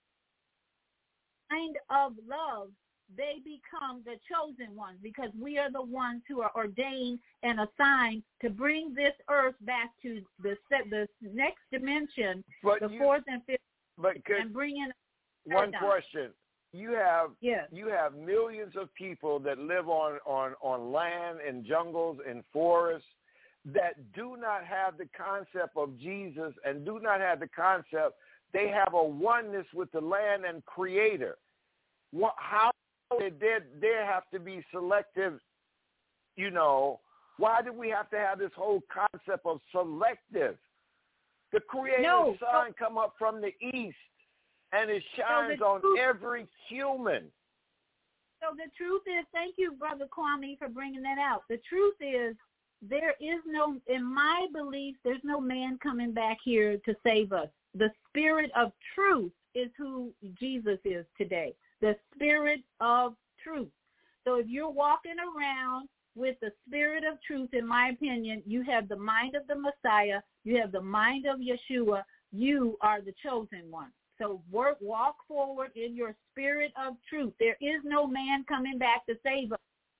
mind of love, they become the chosen ones because we are the ones who are ordained and assigned to bring this earth back to the the next dimension, But the you- fourth and fifth, But could, and bring in one paradigm. question. You have Yes. you have millions of people that live on, on, on land, in jungles, in forests, that do not have the concept of Jesus and do not have the concept. They have a oneness with the land and Creator. What, how did there, there have to be selective, you know, why do we have to have this whole concept of selective? The Creator's No, sun no. come up from the east, and it shines the on truth- every human. So the truth is, thank you, Brother Kwame, for bringing that out. The truth is, there is no, in my belief, there's no man coming back here to save us. The spirit of truth is who Jesus is today. The spirit of truth. So if you're walking around with the spirit of truth, in my opinion, you have the mind of the Messiah, you have the mind of Yeshua, you are the chosen one. So work, walk forward in your spirit of truth. There is no man coming back to save us.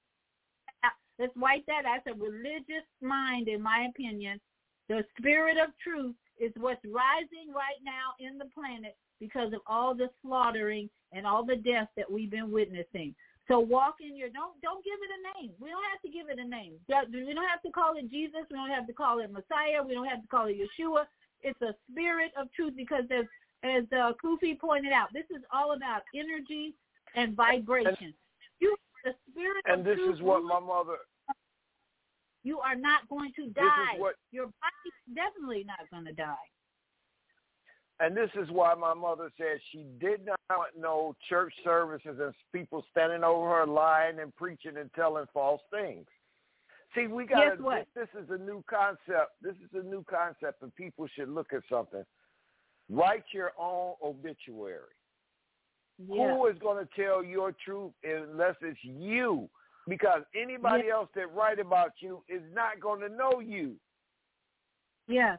Let's wipe that. That's a religious mind, in my opinion. The spirit of truth is what's rising right now in the planet because of all the slaughtering and all the death that we've been witnessing. So walk in your, don't don't give it a name. We don't have to give it a name. We don't have to call it Jesus. We don't have to call it Messiah. We don't have to call it Yeshua. It's a spirit of truth because there's as uh, Kufi pointed out, this is all about energy and vibration. And, you, the spirit and of this truth, is what my mother. You are not going to die. This is what, Your body's definitely not going to die. And this is why my mother said she did not want no church services and people standing over her lying and preaching and telling false things. See, we got to, this, this is a new concept. This is a new concept, and people should look at something. Write your own obituary. Yeah. Who is going to tell your truth unless it's you? Because anybody yeah. else that write about you is not going to know you. Yes.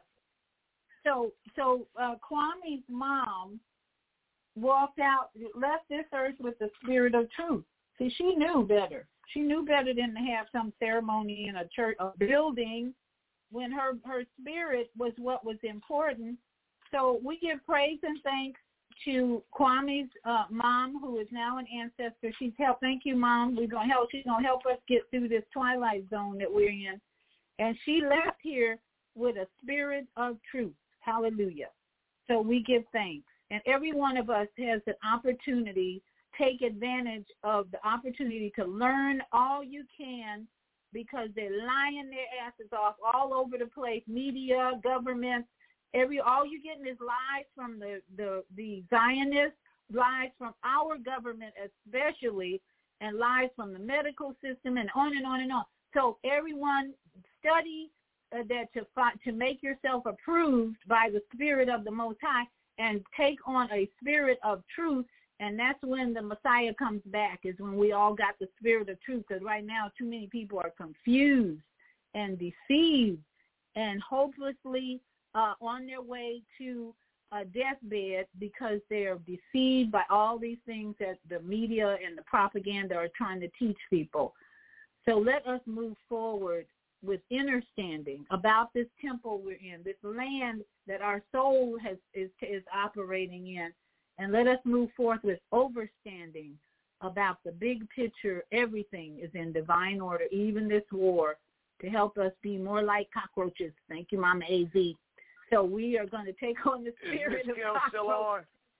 So, so uh, Kwame's mom walked out, left this earth with the spirit of truth. See, she knew better. She knew better than to have some ceremony in a church, a building, when her, her spirit was what was important. So we give praise and thanks to Kwame's uh, mom, who is now an ancestor. She's helped. Thank you, Mom. We're gonna help. She's gonna help us get through this twilight zone that we're in. And she left here with a spirit of truth. Hallelujah. So we give thanks. And every one of us has an opportunity, take advantage of the opportunity to learn all you can, because they're lying their asses off all over the place, media, government, every all you're getting is lies from the, the, the Zionists, lies from our government especially, and lies from the medical system, and on and on and on. So everyone study Uh, that to find, to make yourself approved by the Spirit of the Most High, and take on a spirit of truth, and that's when the Messiah comes back, is when we all got the spirit of truth, because right now too many people are confused and deceived and hopelessly uh, on their way to a deathbed because they're deceived by all these things that the media and the propaganda are trying to teach people. So let us move forward with understanding about this temple we're in, this land that our soul has is, is operating in, and let us move forth with overstanding about the big picture. Everything is in divine order, even this war, to help us be more like cockroaches. Thank you, Mama A Z. So we are going to take on the spirit of cockroaches. Still on?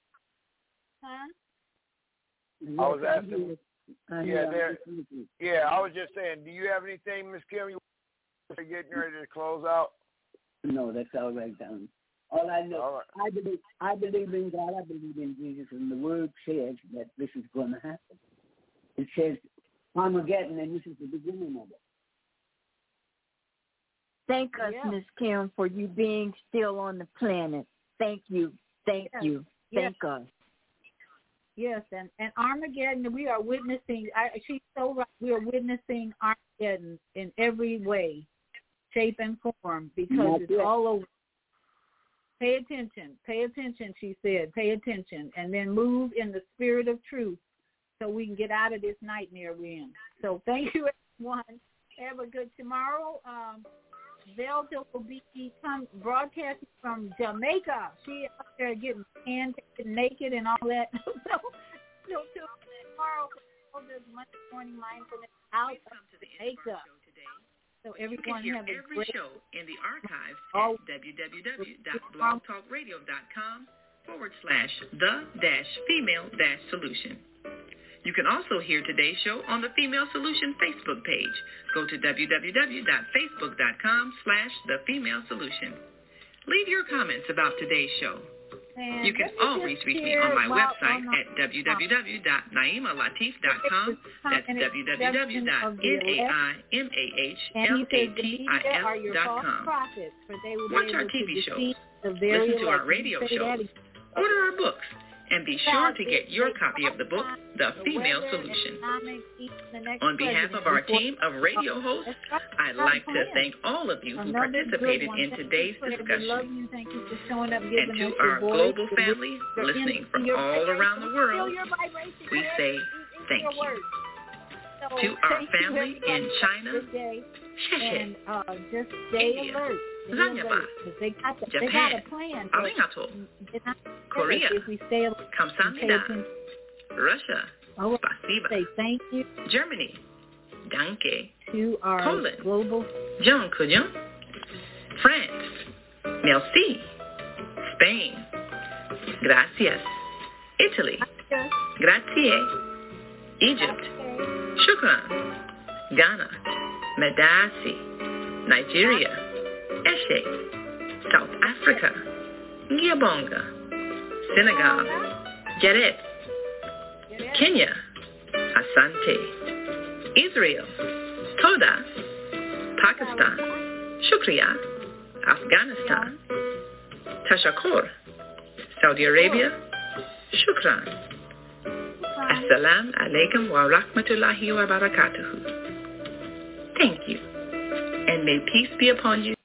Huh? I was asking. Yeah, there, yeah, I was just saying, do you have anything, Miss Kim, you getting ready to close out? No, that's all right, Don. All I know, all right. I believe, I believe in God. I believe in Jesus, and the Word says that this is going to happen. It says Armageddon, and this is the beginning of it. Thank us, yeah. Miss Kim, for you being still on the planet. Thank you, thank yes. you, yes. thank us. Yes, and, and Armageddon, we are witnessing. I, she's so right. We are witnessing Armageddon in every way, shape, and form, because Not it's yet. all over. Pay attention. Pay attention, she said. Pay attention. And then move in the spirit of truth so we can get out of this nightmare we're in. So thank you, everyone. Have a good tomorrow. Um, Velda will be come broadcasting from Jamaica. She up there getting tan, naked, and all that. so, so tomorrow, Velda's Monday Morning Mindfulness out of Jamaica. So everyone you can have hear a every great show in the archives oh. at www.blogtalkradio.com forward slash the dash female dash solution. You can also hear today's show on the Female Solution Facebook page. Go to www.facebook.com slash the female solution. Leave your comments about today's show. And you can always reach me on my website at w w w dot naima latif dot com. That's w w w dot naima latif dot com. Watch our T V shows. Listen to our radio shows. Order our books. And be sure to get your copy of the book, The Female Solution. On behalf of our team of radio hosts, I'd like to thank all of you who participated in today's discussion. And to our global family listening from all around the world, we say thank you. To our family in China, and uh, just stay India, alert. Zanyaba, They got, the, Japan, they got a plan. Arigato, Korea, Kamsahamnida, Russia, oh, Spasiba, say thank you. Germany, Danke, to our Poland, global, Jean France, Merci, Spain, Gracias. Italy. Grazie. Egypt. Shukran. Ghana. Medasi. Nigeria. Eshe. South Africa. Ngiyabonga. Senegal. Jared. Kenya. Asante. Israel. Toda. Pakistan. Shukriya. Afghanistan. Tashakkur. Saudi Arabia. Shukran. Assalamu alaikum wa rahmatullahi wa barakatuhu. Thank you. And may peace be upon you.